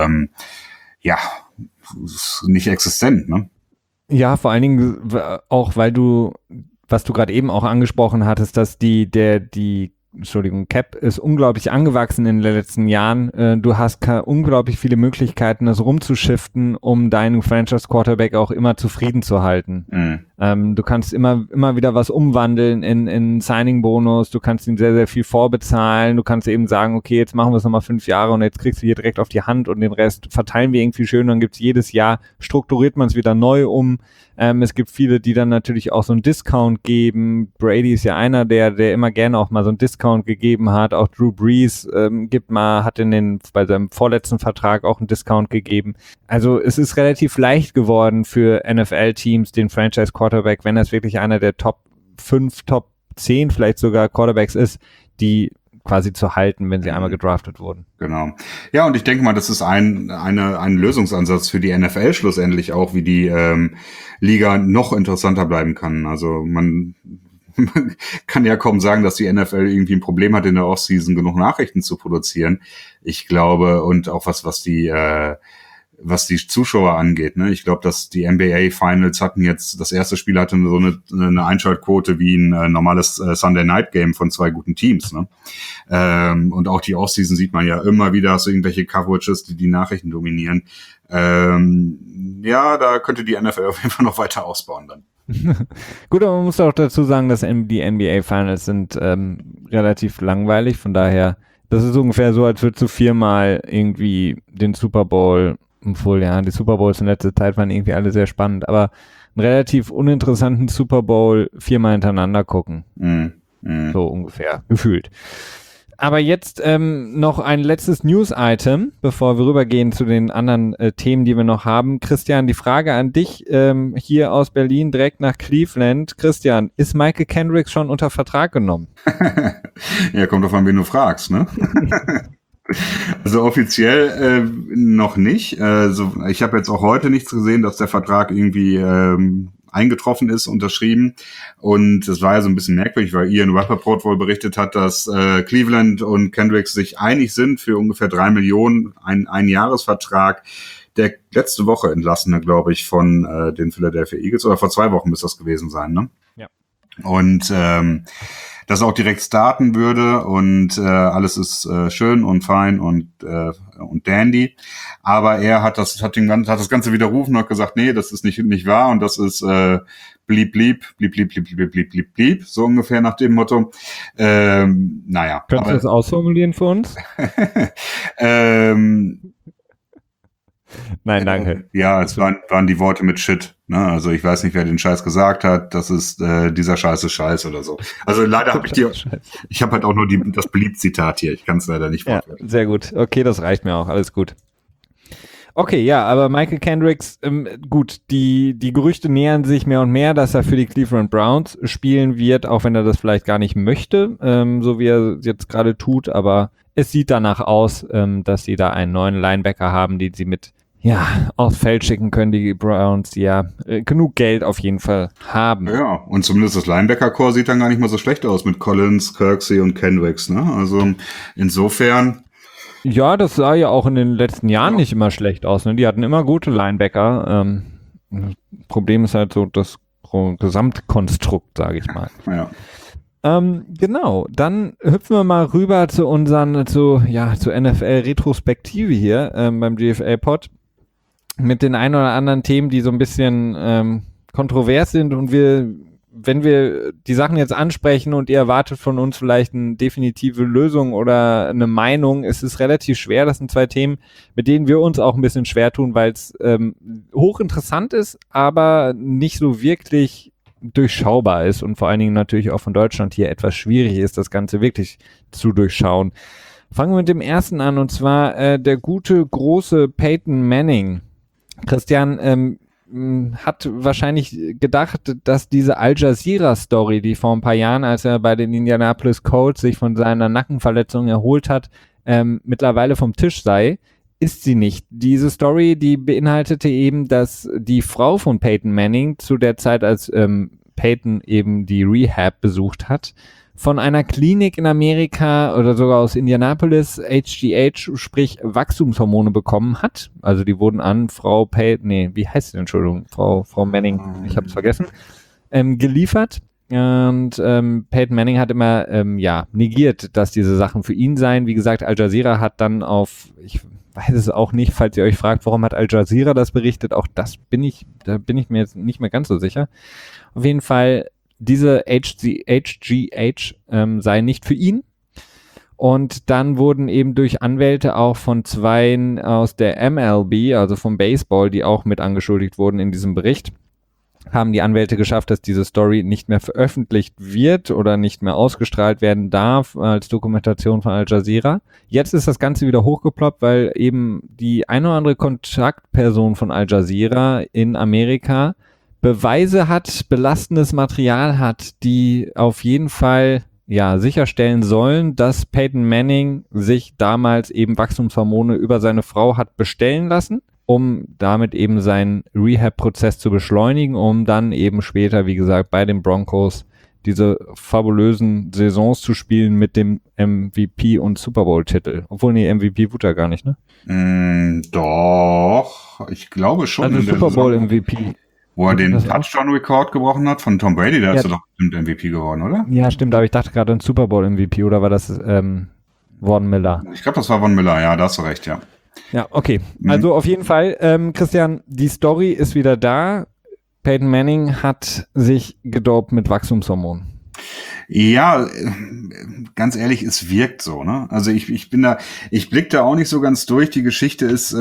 nicht existent, ne? Ja, vor allen Dingen auch, weil was du gerade eben auch angesprochen hattest, dass die Cap ist unglaublich angewachsen in den letzten Jahren. Du hast unglaublich viele Möglichkeiten, das rumzuschiften, um deinen Franchise-Quarterback auch immer zufrieden zu halten. Du kannst immer wieder was umwandeln in Signing-Bonus, du kannst ihn sehr, sehr viel vorbezahlen, du kannst eben sagen, okay, jetzt machen wir es nochmal 5 Jahre und jetzt kriegst du hier direkt auf die Hand und den Rest verteilen wir irgendwie schön, dann gibt's jedes Jahr, strukturiert man es wieder neu um. Es gibt viele, die dann natürlich auch so einen Discount geben. Brady ist ja einer, der immer gerne auch mal so einen Discount gegeben hat. Auch Drew Brees hat bei seinem vorletzten Vertrag auch einen Discount gegeben. Also es ist relativ leicht geworden für NFL-Teams, den Franchise-Quarterback, wenn das wirklich einer der Top 5, Top 10 vielleicht sogar Quarterbacks ist, die quasi zu halten, wenn sie einmal gedraftet wurden. Genau. Ja, und ich denke mal, das ist ein Lösungsansatz für die NFL schlussendlich auch, wie die Liga noch interessanter bleiben kann. Also man kann ja kaum sagen, dass die NFL irgendwie ein Problem hat, in der Offseason genug Nachrichten zu produzieren. Ich glaube, und auch was die Zuschauer angeht, ne? Ich glaube, dass die NBA Finals das erste Spiel hatte so eine Einschaltquote wie ein normales Sunday Night Game von 2 guten Teams, ne? Und auch die Offseason sieht man ja immer wieder, so irgendwelche Coverages, die Nachrichten dominieren. Da könnte die NFL auf jeden Fall noch weiter ausbauen dann. Gut, aber man muss auch dazu sagen, dass die NBA Finals sind relativ langweilig, von daher, das ist ungefähr so, als würdest du 4-mal irgendwie den Super Bowl, obwohl ja, die Super Bowls in letzter Zeit waren irgendwie alle sehr spannend, aber einen relativ uninteressanten Super Bowl 4-mal hintereinander gucken. So ungefähr, gefühlt. Aber jetzt noch ein letztes News-Item, bevor wir rübergehen zu den anderen Themen, die wir noch haben. Christian, die Frage an dich hier aus Berlin direkt nach Cleveland. Christian, ist Michael Kendricks schon unter Vertrag genommen? Ja, kommt drauf an, wen du fragst, ne? Also offiziell noch nicht. Also ich habe jetzt auch heute nichts gesehen, dass der Vertrag irgendwie eingetroffen ist, unterschrieben. Und es war ja so ein bisschen merkwürdig, weil Ian Rappaport wohl berichtet hat, dass Cleveland und Kendricks sich einig sind für ungefähr 3 Millionen, ein Jahresvertrag. Der letzte Woche entlassene, glaube ich, von den Philadelphia Eagles, oder vor 2 Wochen müsste das gewesen sein, ne? Ja. und dass er auch direkt starten würde und alles ist schön und fein und dandy. Aber er hat das Ganze widerrufen und hat gesagt, nee, das ist nicht wahr und das ist blieb, so ungefähr nach dem Motto. Naja. Könntest du das ausformulieren für uns? Nein, danke. Ja, es waren die Worte mit Shit. Ne? Also ich weiß nicht, wer den Scheiß gesagt hat. Das ist dieser Scheiß ist Scheiß oder so. Also leider habe ich habe halt auch nur das Beliebt-Zitat hier. Ich kann es leider nicht vorführen. Ja, sehr gut. Okay, das reicht mir auch. Alles gut. Okay, ja, aber Michael Kendricks, gut, die Gerüchte nähern sich mehr und mehr, dass er für die Cleveland Browns spielen wird, auch wenn er das vielleicht gar nicht möchte, so wie er jetzt gerade tut, aber es sieht danach aus, dass sie da einen neuen Linebacker haben, den sie mit aufs Feld schicken können, die Browns, die genug Geld auf jeden Fall haben. Ja, und zumindest das Linebacker-Core sieht dann gar nicht mal so schlecht aus mit Collins, Kirksey und Kendricks, ne? Also insofern. Ja, das sah ja auch in den letzten Jahren nicht immer schlecht aus, ne? Die hatten immer gute Linebacker. Problem ist halt so das Gesamtkonstrukt, sage ich mal. Ja. Genau, dann hüpfen wir mal rüber zur NFL-Retrospektive hier beim GFL-Pod mit den ein oder anderen Themen, die so ein bisschen kontrovers sind und wenn wir die Sachen jetzt ansprechen und ihr erwartet von uns vielleicht eine definitive Lösung oder eine Meinung, es ist relativ schwer. Das sind zwei Themen, mit denen wir uns auch ein bisschen schwer tun, weil es hochinteressant ist, aber nicht so wirklich durchschaubar ist und vor allen Dingen natürlich auch von Deutschland hier etwas schwierig ist, das Ganze wirklich zu durchschauen. Fangen wir mit dem ersten an, und zwar der gute, große Peyton Manning. Christian hat wahrscheinlich gedacht, dass diese Al Jazeera-Story, die vor ein paar Jahren, als er bei den Indianapolis Colts sich von seiner Nackenverletzung erholt hat, mittlerweile vom Tisch sei. Ist sie nicht. Diese Story, die beinhaltete eben, dass die Frau von Peyton Manning zu der Zeit, als Peyton eben die Rehab besucht hat, von einer Klinik in Amerika oder sogar aus Indianapolis HGH, sprich Wachstumshormone bekommen hat. Also die wurden an Frau Manning, ich habe es vergessen, geliefert. Und Peyton Manning hat immer negiert, dass diese Sachen für ihn seien. Wie gesagt, Al Jazeera hat dann ich weiß es auch nicht, falls ihr euch fragt, warum hat Al Jazeera das berichtet, auch da bin ich mir jetzt nicht mehr ganz so sicher. Auf jeden Fall, diese HGH sei nicht für ihn. Und dann wurden eben durch Anwälte auch von zweien aus der MLB, also vom Baseball, die auch mit angeschuldigt wurden in diesem Bericht, haben die Anwälte geschafft, dass diese Story nicht mehr veröffentlicht wird oder nicht mehr ausgestrahlt werden darf als Dokumentation von Al Jazeera. Jetzt ist das Ganze wieder hochgeploppt, weil eben die eine oder andere Kontaktperson von Al Jazeera in Amerika Beweise hat, belastendes Material hat, die auf jeden Fall sicherstellen sollen, dass Peyton Manning sich damals eben Wachstumshormone über seine Frau hat bestellen lassen, um damit eben seinen Rehab-Prozess zu beschleunigen, um dann eben später, wie gesagt, bei den Broncos diese fabulösen Saisons zu spielen mit dem MVP und Super Bowl-Titel. Obwohl, MVP wurde er gar nicht, ne? Doch, ich glaube schon. Also Super Bowl-MVP. Wo er den Touchdown-Rekord gebrochen hat von Tom Brady, da ist er doch bestimmt MVP geworden, oder? Ja, stimmt, aber ich dachte gerade ein Super Bowl-MVP, oder war das Von Miller? Ich glaube, das war Von Miller, ja, da hast du recht, ja. Ja, okay. Also auf jeden Fall, Christian, die Story ist wieder da. Peyton Manning hat sich gedopt mit Wachstumshormonen. Ja, ganz ehrlich, es wirkt so, ne? Also ich blick da auch nicht so ganz durch. Die Geschichte ist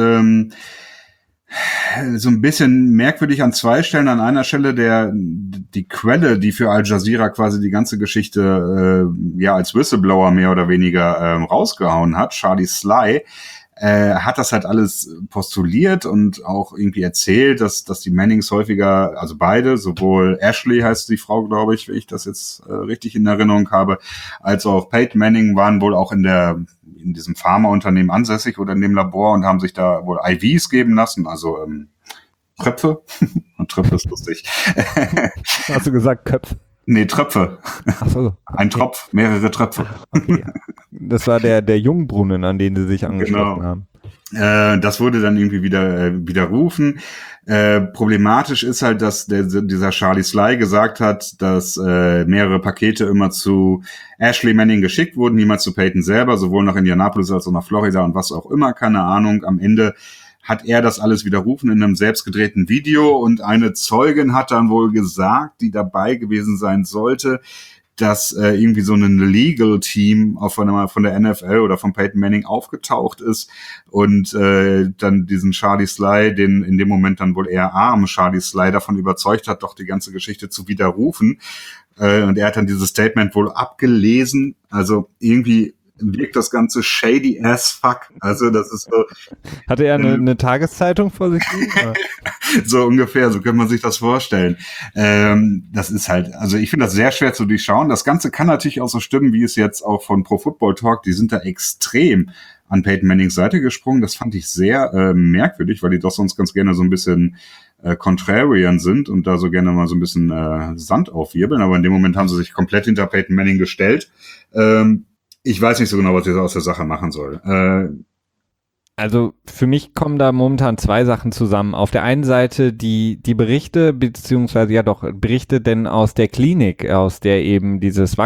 so ein bisschen merkwürdig an zwei Stellen. An einer Stelle die Quelle, die für Al Jazeera quasi die ganze Geschichte als Whistleblower mehr oder weniger rausgehauen hat, Charlie Sly, hat das halt alles postuliert und auch irgendwie erzählt, dass die Mannings häufiger, also beide, sowohl Ashley heißt die Frau, glaube ich, wenn ich das jetzt richtig in Erinnerung habe, als auch Peyton Manning waren wohl auch in diesem Pharmaunternehmen ansässig oder in dem Labor und haben sich da wohl IVs geben lassen, also Tröpfe. Und Tröpfe ist lustig. Hast du gesagt Köpfe? Nee, Tröpfe. Ach so. Okay. Ein Tropf, mehrere Tröpfe. Okay. Das war der Jungbrunnen, an den sie sich angeschlossen haben. Das wurde dann irgendwie widerrufen. Problematisch ist halt, dass dieser Charlie Sly gesagt hat, dass mehrere Pakete immer zu Ashley Manning geschickt wurden, niemals zu Peyton selber, sowohl nach Indianapolis als auch nach Florida und was auch immer, keine Ahnung. Am Ende hat er das alles widerrufen in einem selbstgedrehten Video und eine Zeugin hat dann wohl gesagt, die dabei gewesen sein sollte, dass irgendwie so ein Legal-Team von der NFL oder von Peyton Manning aufgetaucht ist und dann diesen Charlie Sly, den in dem Moment dann wohl eher armen Charlie Sly davon überzeugt hat, doch die ganze Geschichte zu widerrufen. Und er hat dann dieses Statement wohl abgelesen. Also irgendwie wirkt das Ganze shady as fuck. Also das ist so. Hatte er eine Tageszeitung vor sich liegen? So ungefähr, so könnte man sich das vorstellen. Das ist halt, also ich finde das sehr schwer zu durchschauen. Das Ganze kann natürlich auch so stimmen, wie es jetzt auch von Pro Football Talk, die sind da extrem an Peyton Mannings Seite gesprungen. Das fand ich sehr merkwürdig, weil die doch sonst ganz gerne so ein bisschen contrarian sind und da so gerne mal so ein bisschen Sand aufwirbeln. Aber in dem Moment haben sie sich komplett hinter Peyton Manning gestellt. Ich weiß nicht so genau, was ich aus der Sache machen soll. Also für mich kommen da momentan zwei Sachen zusammen. Auf der einen Seite die Berichte, beziehungsweise ja doch Berichte denn aus der Klinik, aus der eben dieses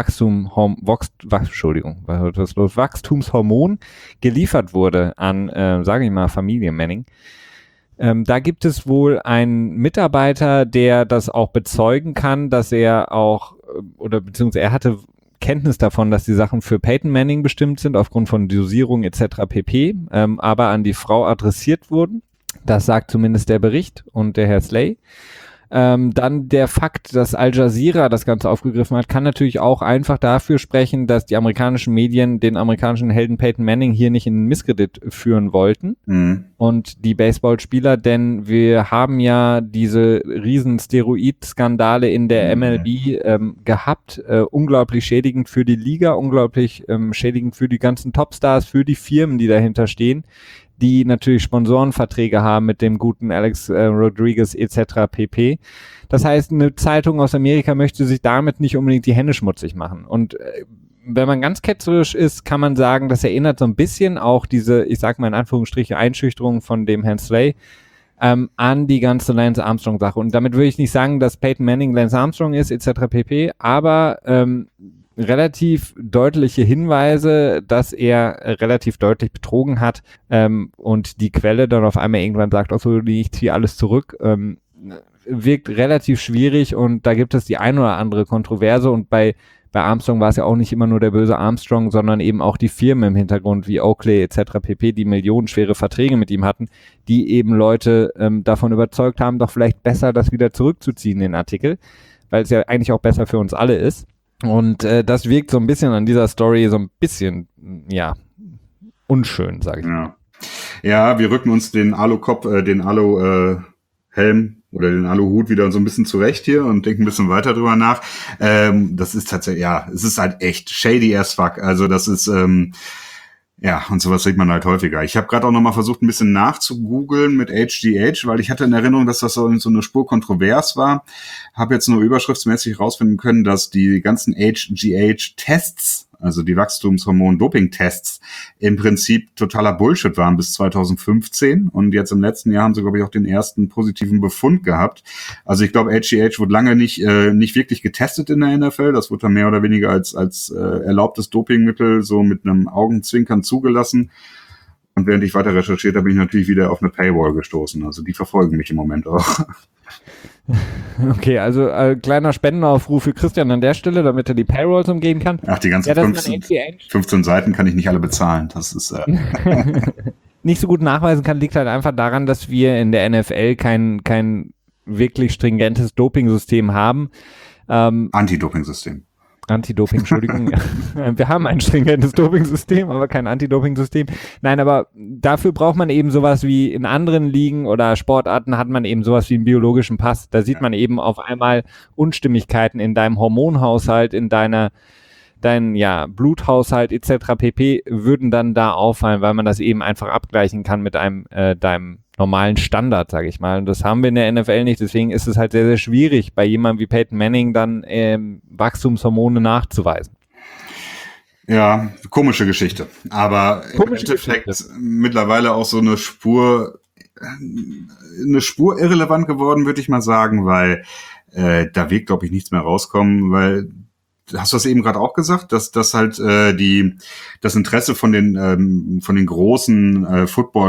Wachstumshormon geliefert wurde an, sage ich mal, Familie Manning. Da gibt es wohl einen Mitarbeiter, der das auch bezeugen kann, dass er auch, oder beziehungsweise er hatte Kenntnis davon, dass die Sachen für Peyton Manning bestimmt sind, aufgrund von Dosierung etc. pp., aber an die Frau adressiert wurden. Das sagt zumindest der Bericht und der Herr Slay. Dann der Fakt, dass Al Jazeera das Ganze aufgegriffen hat, kann natürlich auch einfach dafür sprechen, dass die amerikanischen Medien den amerikanischen Helden Peyton Manning hier nicht in Misskredit führen wollten. Und die Baseballspieler, denn wir haben ja diese riesen Steroid-Skandale in der MLB gehabt, unglaublich schädigend für die Liga, unglaublich schädigend für die ganzen Topstars, für die Firmen, die dahinter stehen, die natürlich Sponsorenverträge haben mit dem guten Alex Rodriguez etc. pp. Das heißt, eine Zeitung aus Amerika möchte sich damit nicht unbedingt die Hände schmutzig machen. Und wenn man ganz ketzerisch ist, kann man sagen, das erinnert so ein bisschen auch diese, ich sag mal in Anführungsstrichen, Einschüchterung von dem Herrn Slay an die ganze Lance Armstrong-Sache. Und damit würde ich nicht sagen, dass Peyton Manning Lance Armstrong ist etc. pp., aber relativ deutliche Hinweise, dass er relativ deutlich betrogen hat und die Quelle dann auf einmal irgendwann sagt, so, ich ziehe alles zurück, wirkt relativ schwierig und da gibt es die ein oder andere Kontroverse und bei Armstrong war es ja auch nicht immer nur der böse Armstrong, sondern eben auch die Firmen im Hintergrund wie Oakley etc. pp., die millionenschwere Verträge mit ihm hatten, die eben Leute davon überzeugt haben, doch vielleicht besser das wieder zurückzuziehen, den Artikel, weil es ja eigentlich auch besser für uns alle ist. Und das wirkt so ein bisschen an dieser Story so ein bisschen, ja, unschön, sage ich mal. Ja, wir rücken uns den Alu-Helm oder den Aluhut wieder so ein bisschen zurecht hier und denken ein bisschen weiter drüber nach. Das ist tatsächlich, ja, es ist halt echt shady as fuck. Also das ist, ja, und sowas sieht man halt häufiger. Ich habe gerade auch nochmal versucht, ein bisschen nachzugoogeln mit HGH, weil ich hatte in Erinnerung, dass das so eine Spur kontrovers war. Habe jetzt nur überschriftsmäßig rausfinden können, dass die ganzen HGH-Tests, also die Wachstumshormon-Doping-Tests, im Prinzip totaler Bullshit waren bis 2015. Und jetzt im letzten Jahr haben sie, glaube ich, auch den ersten positiven Befund gehabt. Also ich glaube, HGH wurde lange nicht wirklich getestet in der NFL. Das wurde dann mehr oder weniger als erlaubtes Dopingmittel so mit einem Augenzwinkern zugelassen. Und während ich weiter recherchiert habe, bin ich natürlich wieder auf eine Paywall gestoßen. Also die verfolgen mich im Moment auch. Okay, also kleiner Spendenaufruf für Christian an der Stelle, damit er die Payrolls umgehen kann. Ach, die ganzen 15 Seiten kann ich nicht alle bezahlen. Das ist nicht so gut nachweisen kann, liegt halt einfach daran, dass wir in der NFL kein wirklich stringentes Dopingsystem haben. Anti-Doping-System. Anti-Doping, Entschuldigung. Wir haben ein stringentes Doping-System, aber kein Anti-Doping-System. Nein, aber dafür braucht man eben sowas wie in anderen Ligen oder Sportarten hat man eben sowas wie einen biologischen Pass. Da sieht man eben auf einmal Unstimmigkeiten in deinem Hormonhaushalt, in dein Bluthaushalt etc. pp. Würden dann da auffallen, weil man das eben einfach abgleichen kann mit deinem normalen Standard, sage ich mal. Und das haben wir in der NFL nicht, deswegen ist es halt sehr, sehr schwierig, bei jemandem wie Peyton Manning dann Wachstumshormone nachzuweisen. Ja, komische Geschichte. Aber im Endeffekt mittlerweile auch so eine Spur irrelevant geworden, würde ich mal sagen, weil da wird, glaube ich, nichts mehr rauskommen, weil hast du das eben gerade auch gesagt, dass halt das Interesse von den großen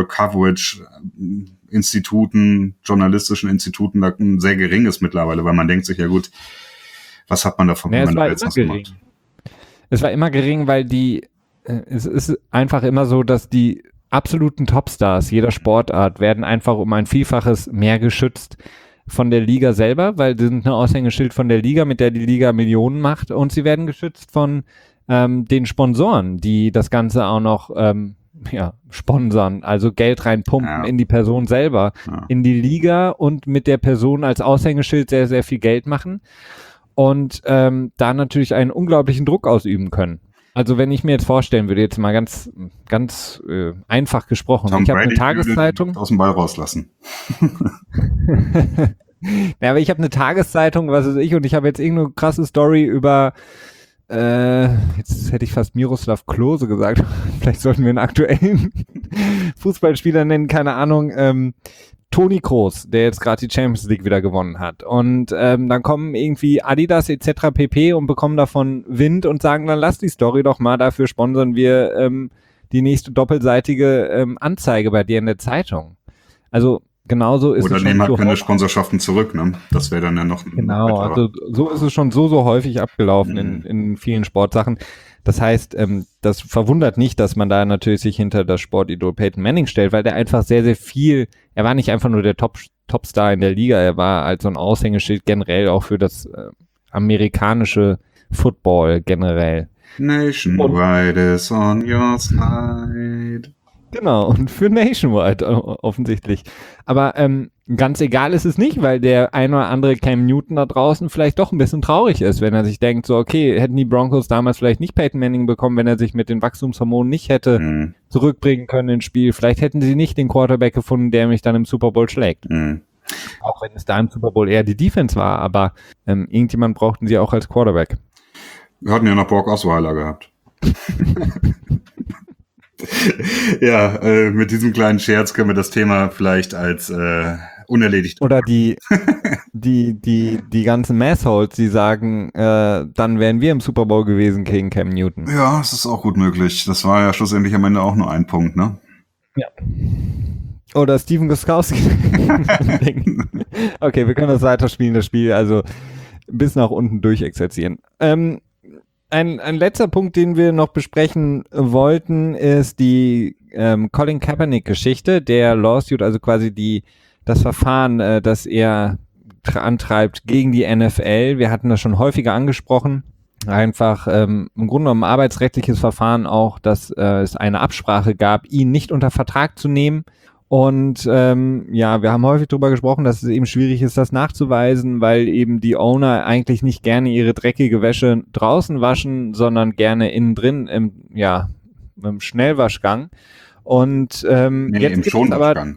Football-Coverage-Instituten, journalistischen Instituten da sehr gering ist mittlerweile, weil man denkt sich, ja gut, was hat man davon, wenn man da jetzt was macht? Es war immer gering, weil es ist einfach immer so, dass die absoluten Topstars jeder Sportart werden einfach um ein Vielfaches mehr geschützt von der Liga selber, weil sie sind ein Aushängeschild von der Liga, mit der die Liga Millionen macht, und sie werden geschützt von den Sponsoren, die das Ganze auch noch sponsern, also Geld reinpumpen in die Person selber, in die Liga und mit der Person als Aushängeschild sehr, sehr viel Geld machen und da natürlich einen unglaublichen Druck ausüben können. Also wenn ich mir jetzt vorstellen würde, jetzt mal ganz einfach gesprochen, Tom ich habe Brady eine Tageszeitung. Aus dem Ball rauslassen. Ja, aber ich habe eine Tageszeitung, was weiß ich, und ich habe jetzt irgendeine krasse Story über, jetzt hätte ich fast Miroslav Klose gesagt, vielleicht sollten wir einen aktuellen Fußballspieler nennen, keine Ahnung, Toni Kroos, der jetzt gerade die Champions League wieder gewonnen hat. Und dann kommen irgendwie Adidas etc. pp. Und bekommen davon Wind und sagen, dann lass die Story doch mal, dafür sponsern wir die nächste doppelseitige Anzeige bei dir in der Zeitung. Also genauso ist oder es schon. nehmen halt so keine Sponsorschaften zurück, ne? Das wäre dann ja noch. Genau, also so ist es schon so häufig abgelaufen in vielen Sportsachen. Das heißt, das verwundert nicht, dass man da natürlich sich hinter das Sportidol Peyton Manning stellt, weil der einfach sehr, sehr viel, er war nicht einfach nur der Topstar in der Liga, er war halt so ein Aushängeschild generell auch für das amerikanische Football generell. Nationwide is on your side. Genau, und für Nationwide offensichtlich. Aber ganz egal ist es nicht, weil der ein oder andere Cam Newton da draußen vielleicht doch ein bisschen traurig ist, wenn er sich denkt, so okay, hätten die Broncos damals vielleicht nicht Peyton Manning bekommen, wenn er sich mit den Wachstumshormonen nicht hätte zurückbringen können ins Spiel. Vielleicht hätten sie nicht den Quarterback gefunden, der mich dann im Super Bowl schlägt. Auch wenn es da im Super Bowl eher die Defense war, aber irgendjemand brauchten sie auch als Quarterback. Wir hatten ja noch Brock Osweiler gehabt. Ja, mit diesem kleinen Scherz können wir das Thema vielleicht als unerledigt. Oder die ganzen Massholes, die sagen, dann wären wir im Super Bowl gewesen gegen Cam Newton. Ja, das ist auch gut möglich. Das war ja schlussendlich am Ende auch nur ein Punkt, ne? Ja. Oder Steven Gostkowski. Okay, wir können das weiterspielen, das Spiel, also bis nach unten durchexerzieren. Ein letzter Punkt, den wir noch besprechen wollten, ist die Colin Kaepernick-Geschichte, der Lawsuit, also quasi das Verfahren, das er antreibt gegen die NFL. Wir hatten das schon häufiger angesprochen. Einfach im Grunde genommen arbeitsrechtliches Verfahren auch, dass es eine Absprache gab, ihn nicht unter Vertrag zu nehmen. Und wir haben häufig darüber gesprochen, dass es eben schwierig ist, das nachzuweisen, weil eben die Owner eigentlich nicht gerne ihre dreckige Wäsche draußen waschen, sondern gerne innen drin im Schnellwaschgang. Und jetzt im Schonwaschgang.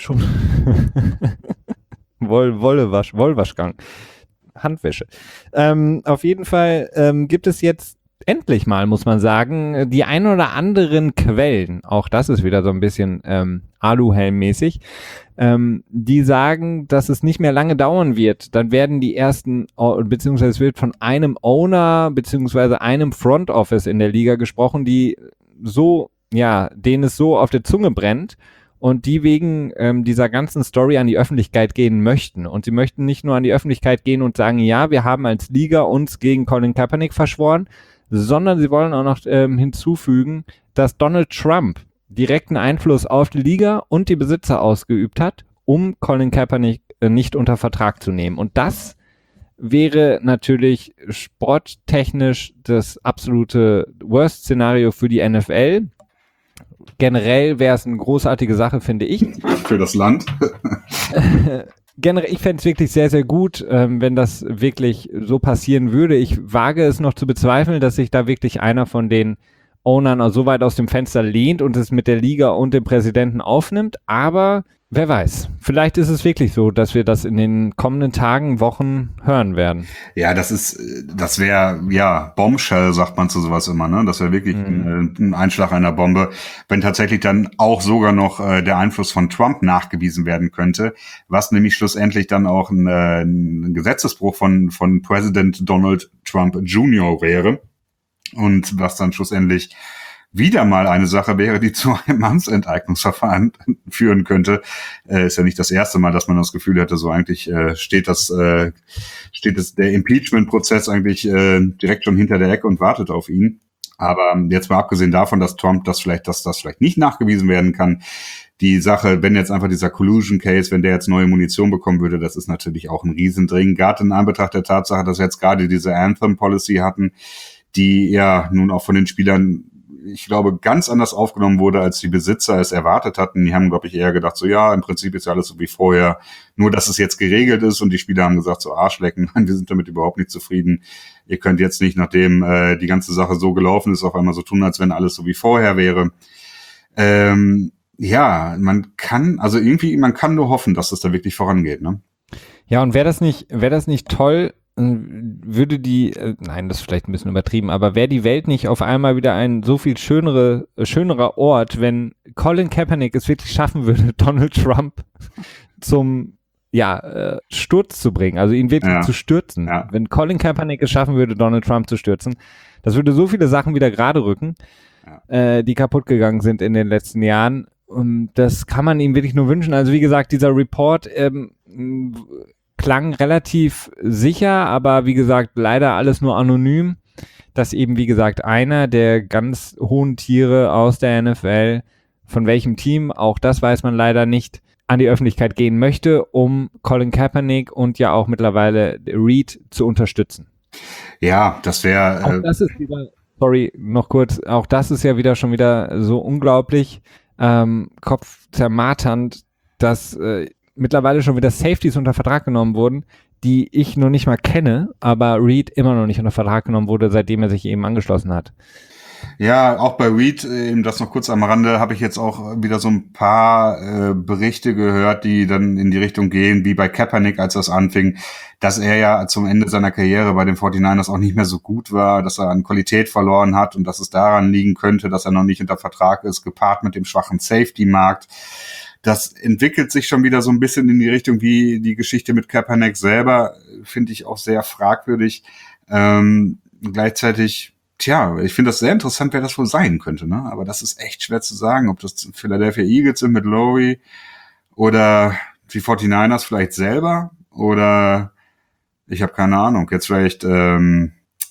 Wollwaschgang. Handwäsche. Auf jeden Fall gibt es jetzt endlich mal, muss man sagen, die ein oder anderen Quellen, auch das ist wieder so ein bisschen Aluhelm-mäßig, die sagen, dass es nicht mehr lange dauern wird. Dann werden die ersten, beziehungsweise es wird von einem Owner, beziehungsweise einem Front Office in der Liga gesprochen, die so, denen es so auf der Zunge brennt und die wegen dieser ganzen Story an die Öffentlichkeit gehen möchten. Und sie möchten nicht nur an die Öffentlichkeit gehen und sagen, ja, wir haben als Liga uns gegen Colin Kaepernick verschworen, sondern sie wollen auch noch hinzufügen, dass Donald Trump direkten Einfluss auf die Liga und die Besitzer ausgeübt hat, um Colin Kaepernick nicht unter Vertrag zu nehmen. Und das wäre natürlich sporttechnisch das absolute Worst-Szenario für die NFL. Generell wäre es eine großartige Sache, finde ich. Für das Land. Generell, ich fände es wirklich sehr, sehr gut, wenn das wirklich so passieren würde. Ich wage es noch zu bezweifeln, dass sich da wirklich einer von den Ownern auch so weit aus dem Fenster lehnt und es mit der Liga und dem Präsidenten aufnimmt. Aber wer weiß, vielleicht ist es wirklich so, dass wir das in den kommenden Tagen, Wochen hören werden. Ja, das wäre, ja, Bombshell, sagt man zu sowas immer, ne? Das wäre wirklich ein Einschlag einer Bombe, wenn tatsächlich dann auch sogar noch der Einfluss von Trump nachgewiesen werden könnte, was nämlich schlussendlich dann auch ein Gesetzesbruch von Präsident Donald Trump Jr. wäre. Und was dann schlussendlich wieder mal eine Sache wäre, die zu einem Amtsenteignungsverfahren führen könnte. Ist ja nicht das erste Mal, dass man das Gefühl hätte, so eigentlich steht der Impeachment-Prozess eigentlich direkt schon hinter der Ecke und wartet auf ihn. Aber jetzt mal abgesehen davon, dass Trump das vielleicht nicht nachgewiesen werden kann, die Sache, wenn jetzt einfach dieser Collusion Case, wenn der jetzt neue Munition bekommen würde, das ist natürlich auch ein Riesendring, gerade in Anbetracht der Tatsache, dass wir jetzt gerade diese Anthem Policy hatten, die ja nun auch von den Spielern, ich glaube, ganz anders aufgenommen wurde, als die Besitzer es erwartet hatten. Die haben, glaube ich, eher gedacht, so ja, im Prinzip ist ja alles so wie vorher, nur dass es jetzt geregelt ist, und die Spieler haben gesagt, so Arschlecken, nein, wir sind damit überhaupt nicht zufrieden. Ihr könnt jetzt nicht, nachdem die ganze Sache so gelaufen ist, auf einmal so tun, als wenn alles so wie vorher wäre. Ja, man kann nur hoffen, dass das da wirklich vorangeht, ne? Ja, und wäre das nicht toll, würde nein, das ist vielleicht ein bisschen übertrieben, aber wäre die Welt nicht auf einmal wieder ein so viel schönerer Ort, wenn Colin Kaepernick es wirklich schaffen würde, Donald Trump zum Sturz zu bringen, also ihn wirklich zu stürzen. Ja. Wenn Colin Kaepernick es schaffen würde, Donald Trump zu stürzen, das würde so viele Sachen wieder gerade rücken, die kaputt gegangen sind in den letzten Jahren. Und das kann man ihm wirklich nur wünschen. Also wie gesagt, dieser Report klang relativ sicher, aber wie gesagt, leider alles nur anonym, dass eben, wie gesagt, einer der ganz hohen Tiere aus der NFL, von welchem Team, auch das weiß man leider nicht, an die Öffentlichkeit gehen möchte, um Colin Kaepernick und ja auch mittlerweile Reed zu unterstützen. Ja, das wäre... Auch das ist wieder, sorry, noch kurz, auch das ist ja wieder schon wieder so unglaublich kopfzermarternd, dass mittlerweile schon wieder Safeties unter Vertrag genommen wurden, die ich noch nicht mal kenne, aber Reed immer noch nicht unter Vertrag genommen wurde, seitdem er sich eben angeschlossen hat. Ja, auch bei Reed, eben das noch kurz am Rande, habe ich jetzt auch wieder so ein paar Berichte gehört, die dann in die Richtung gehen, wie bei Kaepernick, als das anfing, dass er ja zum Ende seiner Karriere bei den 49ers auch nicht mehr so gut war, dass er an Qualität verloren hat und dass es daran liegen könnte, dass er noch nicht unter Vertrag ist, gepaart mit dem schwachen Safety-Markt. Das entwickelt sich schon wieder so ein bisschen in die Richtung wie die Geschichte mit Kaepernick selber, finde ich auch sehr fragwürdig. Gleichzeitig, ich finde das sehr interessant, wer das wohl sein könnte, ne? Aber das ist echt schwer zu sagen, ob das Philadelphia Eagles sind mit Lowry oder die 49ers vielleicht selber oder ich habe keine Ahnung, jetzt vielleicht die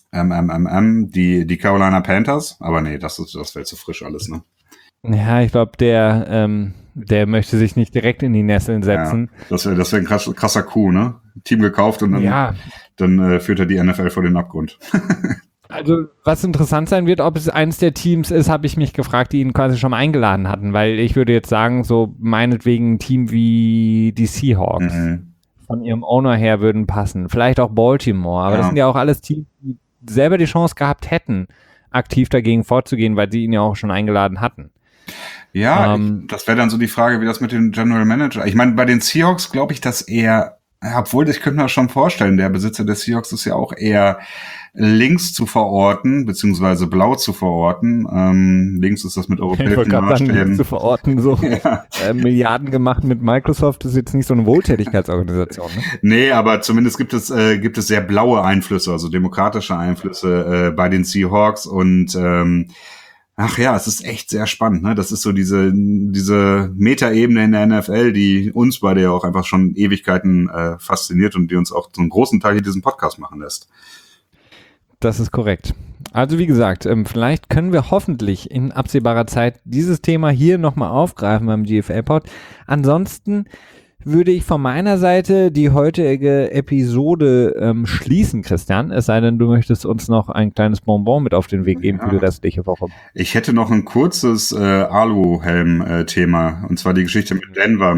Carolina Panthers, aber nee, das wäre zu frisch alles, ne? Ja, ich glaube, der möchte sich nicht direkt in die Nesseln setzen. Ja, das wäre ein krasser Coup, ne? Team gekauft und dann führt er die NFL vor den Abgrund. Also, was interessant sein wird, ob es eines der Teams ist, habe ich mich gefragt, die ihn quasi schon mal eingeladen hatten, weil ich würde jetzt sagen, so meinetwegen ein Team wie die Seahawks von ihrem Owner her würden passen. Vielleicht auch Baltimore, aber das sind ja auch alles Teams, die selber die Chance gehabt hätten, aktiv dagegen vorzugehen, weil sie ihn ja auch schon eingeladen hatten. Ja, das wäre dann so die Frage, wie das mit dem General Manager. Ich meine, bei den Seahawks glaube ich, dass er, obwohl ich könnte mir das schon vorstellen, der Besitzer des Seahawks ist ja auch eher links zu verorten, beziehungsweise blau zu verorten. Links ist das mit europäischen Maßstäben. Links zu verorten, so Milliarden gemacht mit Microsoft, ist jetzt nicht so eine Wohltätigkeitsorganisation, ne? Nee, aber zumindest gibt es sehr blaue Einflüsse, also demokratische Einflüsse bei den Seahawks und ach ja, es ist echt sehr spannend, ne? Das ist so diese Metaebene in der NFL, die uns beide ja auch einfach schon Ewigkeiten fasziniert und die uns auch so einen großen Teil hier diesen Podcast machen lässt. Das ist korrekt. Also wie gesagt, vielleicht können wir hoffentlich in absehbarer Zeit dieses Thema hier nochmal aufgreifen beim GFL-Pod. Ansonsten würde ich von meiner Seite die heutige Episode schließen, Christian. Es sei denn, du möchtest uns noch ein kleines Bonbon mit auf den Weg geben für die restliche Woche. Ich hätte noch ein kurzes Aluhelm-Thema, und zwar die Geschichte mit Denver,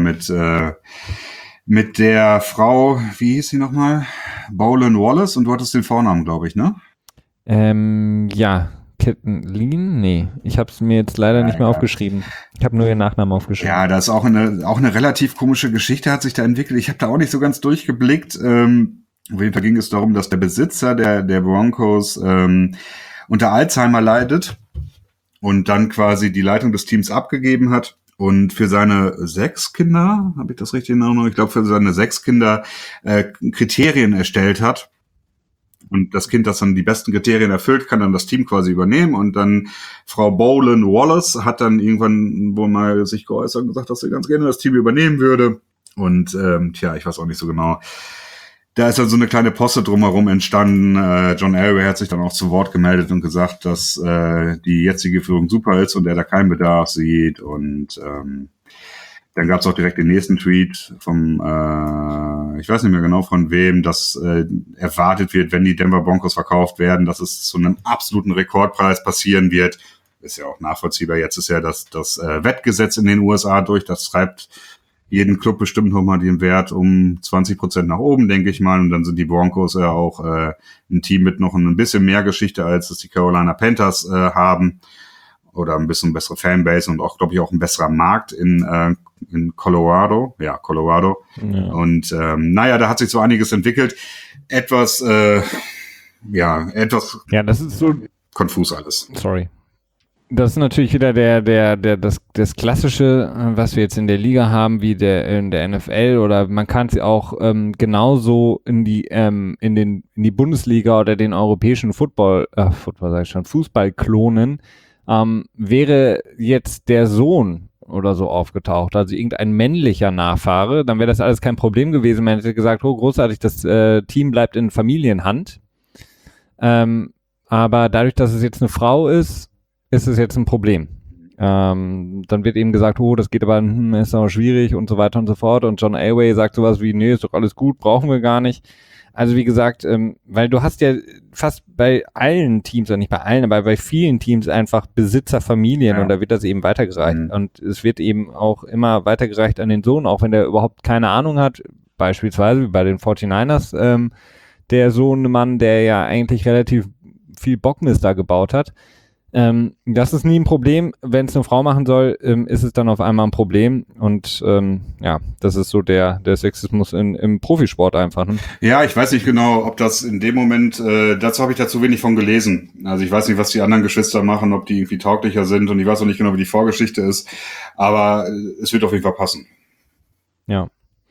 mit der Frau, wie hieß sie nochmal? Bowlen Wallace, und du hattest den Vornamen, glaube ich, ne? Ja, Kathleen? Nee, ich habe es mir jetzt leider nicht mehr aufgeschrieben. Ich habe nur ihren Nachnamen aufgeschrieben. Ja, das ist auch eine relativ komische Geschichte hat sich da entwickelt. Ich habe da auch nicht so ganz durchgeblickt. Auf jeden Fall ging es darum, dass der Besitzer der Broncos unter Alzheimer leidet und dann quasi die Leitung des Teams abgegeben hat und für seine 6 Kinder, habe ich das richtig in Erinnerung? Ich glaube, für seine 6 Kinder Kriterien erstellt hat. Und das Kind, das dann die besten Kriterien erfüllt, kann dann das Team quasi übernehmen. Und dann Frau Bolan Wallace hat dann irgendwann wohl mal sich geäußert und gesagt, dass sie ganz gerne das Team übernehmen würde. Und ich weiß auch nicht so genau. Da ist dann so eine kleine Posse drumherum entstanden. John Elway hat sich dann auch zu Wort gemeldet und gesagt, dass die jetzige Führung super ist und er da keinen Bedarf sieht. Und dann gab es auch direkt den nächsten Tweet vom, ich weiß nicht mehr genau von wem, dass erwartet wird, wenn die Denver Broncos verkauft werden, dass es zu einem absoluten Rekordpreis passieren wird. Ist ja auch nachvollziehbar. Jetzt ist ja das Wettgesetz in den USA durch. Das treibt jeden Club bestimmt nochmal den Wert um 20% nach oben, denke ich mal. Und dann sind die Broncos ja auch ein Team mit noch ein bisschen mehr Geschichte, als es die Carolina Panthers haben. Oder ein bisschen bessere Fanbase und auch, glaube ich, auch ein besserer Markt in Colorado. Ja, Colorado. Ja. Und da hat sich so einiges entwickelt. Etwas das ist so konfus alles. Sorry. Das ist natürlich wieder das Klassische, was wir jetzt in der Liga haben, wie in der NFL, oder man kann es auch genauso in die Bundesliga oder den europäischen Fußball klonen. Wäre jetzt der Sohn oder so aufgetaucht, also irgendein männlicher Nachfahre, dann wäre das alles kein Problem gewesen. Man hätte gesagt, oh, großartig, das Team bleibt in Familienhand. Aber dadurch, dass es jetzt eine Frau ist es jetzt ein Problem. Dann wird eben gesagt, oh, das geht aber, ist aber schwierig und so weiter und so fort. Und John Elway sagt sowas wie, nee, ist doch alles gut, brauchen wir gar nicht. Also wie gesagt, weil du hast ja fast bei allen Teams, oder nicht bei allen, aber bei vielen Teams einfach Besitzerfamilien, und da wird das eben weitergereicht. Und es wird eben auch immer weitergereicht an den Sohn, auch wenn der überhaupt keine Ahnung hat, beispielsweise wie bei den 49ers, der Sohnemann, der ja eigentlich relativ viel Bockmist da gebaut hat. Das ist nie ein Problem. Wenn es eine Frau machen soll, ist es dann auf einmal ein Problem. Und das ist so der Sexismus im Profisport einfach. Ne? Ja, ich weiß nicht genau, ob das in dem Moment, dazu habe ich da zu wenig von gelesen. Also ich weiß nicht, was die anderen Geschwister machen, ob die irgendwie tauglicher sind, und ich weiß auch nicht genau, wie die Vorgeschichte ist. Aber es wird auf jeden Fall passen. Ja.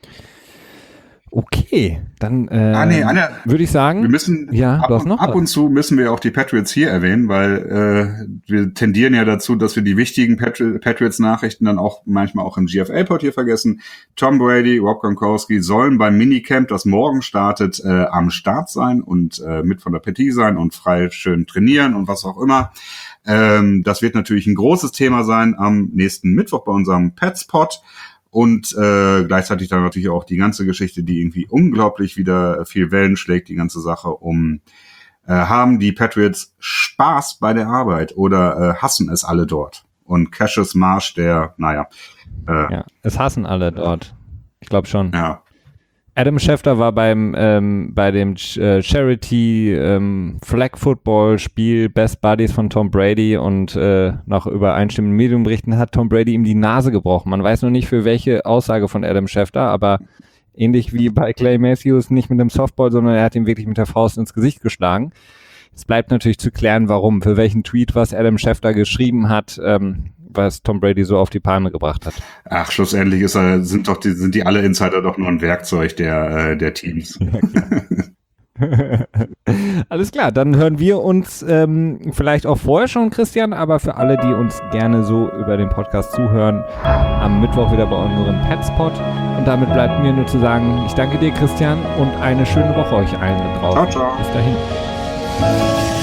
Okay, dann würde ich sagen, wir müssen ab und zu müssen wir auch die Patriots hier erwähnen, weil wir tendieren ja dazu, dass wir die wichtigen Patriots-Nachrichten dann auch manchmal auch im GFL-Pod hier vergessen. Tom Brady, Rob Gronkowski sollen beim Minicamp, das morgen startet, am Start sein und mit von der Partie sein und frei schön trainieren und was auch immer. Das wird natürlich ein großes Thema sein am nächsten Mittwoch bei unserem Pets-Pod. Und gleichzeitig dann natürlich auch die ganze Geschichte, die irgendwie unglaublich wieder viel Wellen schlägt, die ganze Sache haben die Patriots Spaß bei der Arbeit oder hassen es alle dort? Und Cassius Marsh, es hassen alle dort. Ich glaube schon. Ja. Adam Schefter war bei dem Charity Flag Football Spiel Best Buddies von Tom Brady, und nach übereinstimmenden Medienberichten hat Tom Brady ihm die Nase gebrochen. Man weiß noch nicht, für welche Aussage von Adam Schefter, aber ähnlich wie bei Clay Matthews, nicht mit dem Softball, sondern er hat ihm wirklich mit der Faust ins Gesicht geschlagen. Es bleibt natürlich zu klären, warum, für welchen Tweet, was Adam Schefter geschrieben hat, was Tom Brady so auf die Palme gebracht hat. Ach, schlussendlich sind die alle Insider doch nur ein Werkzeug der Teams. Ja, alles klar, dann hören wir uns vielleicht auch vorher schon, Christian, aber für alle, die uns gerne so über den Podcast zuhören, am Mittwoch wieder bei unserem Petspot. Und damit bleibt mir nur zu sagen, ich danke dir, Christian, und eine schöne Woche euch allen da draußen. Ciao, ciao. Bis dahin.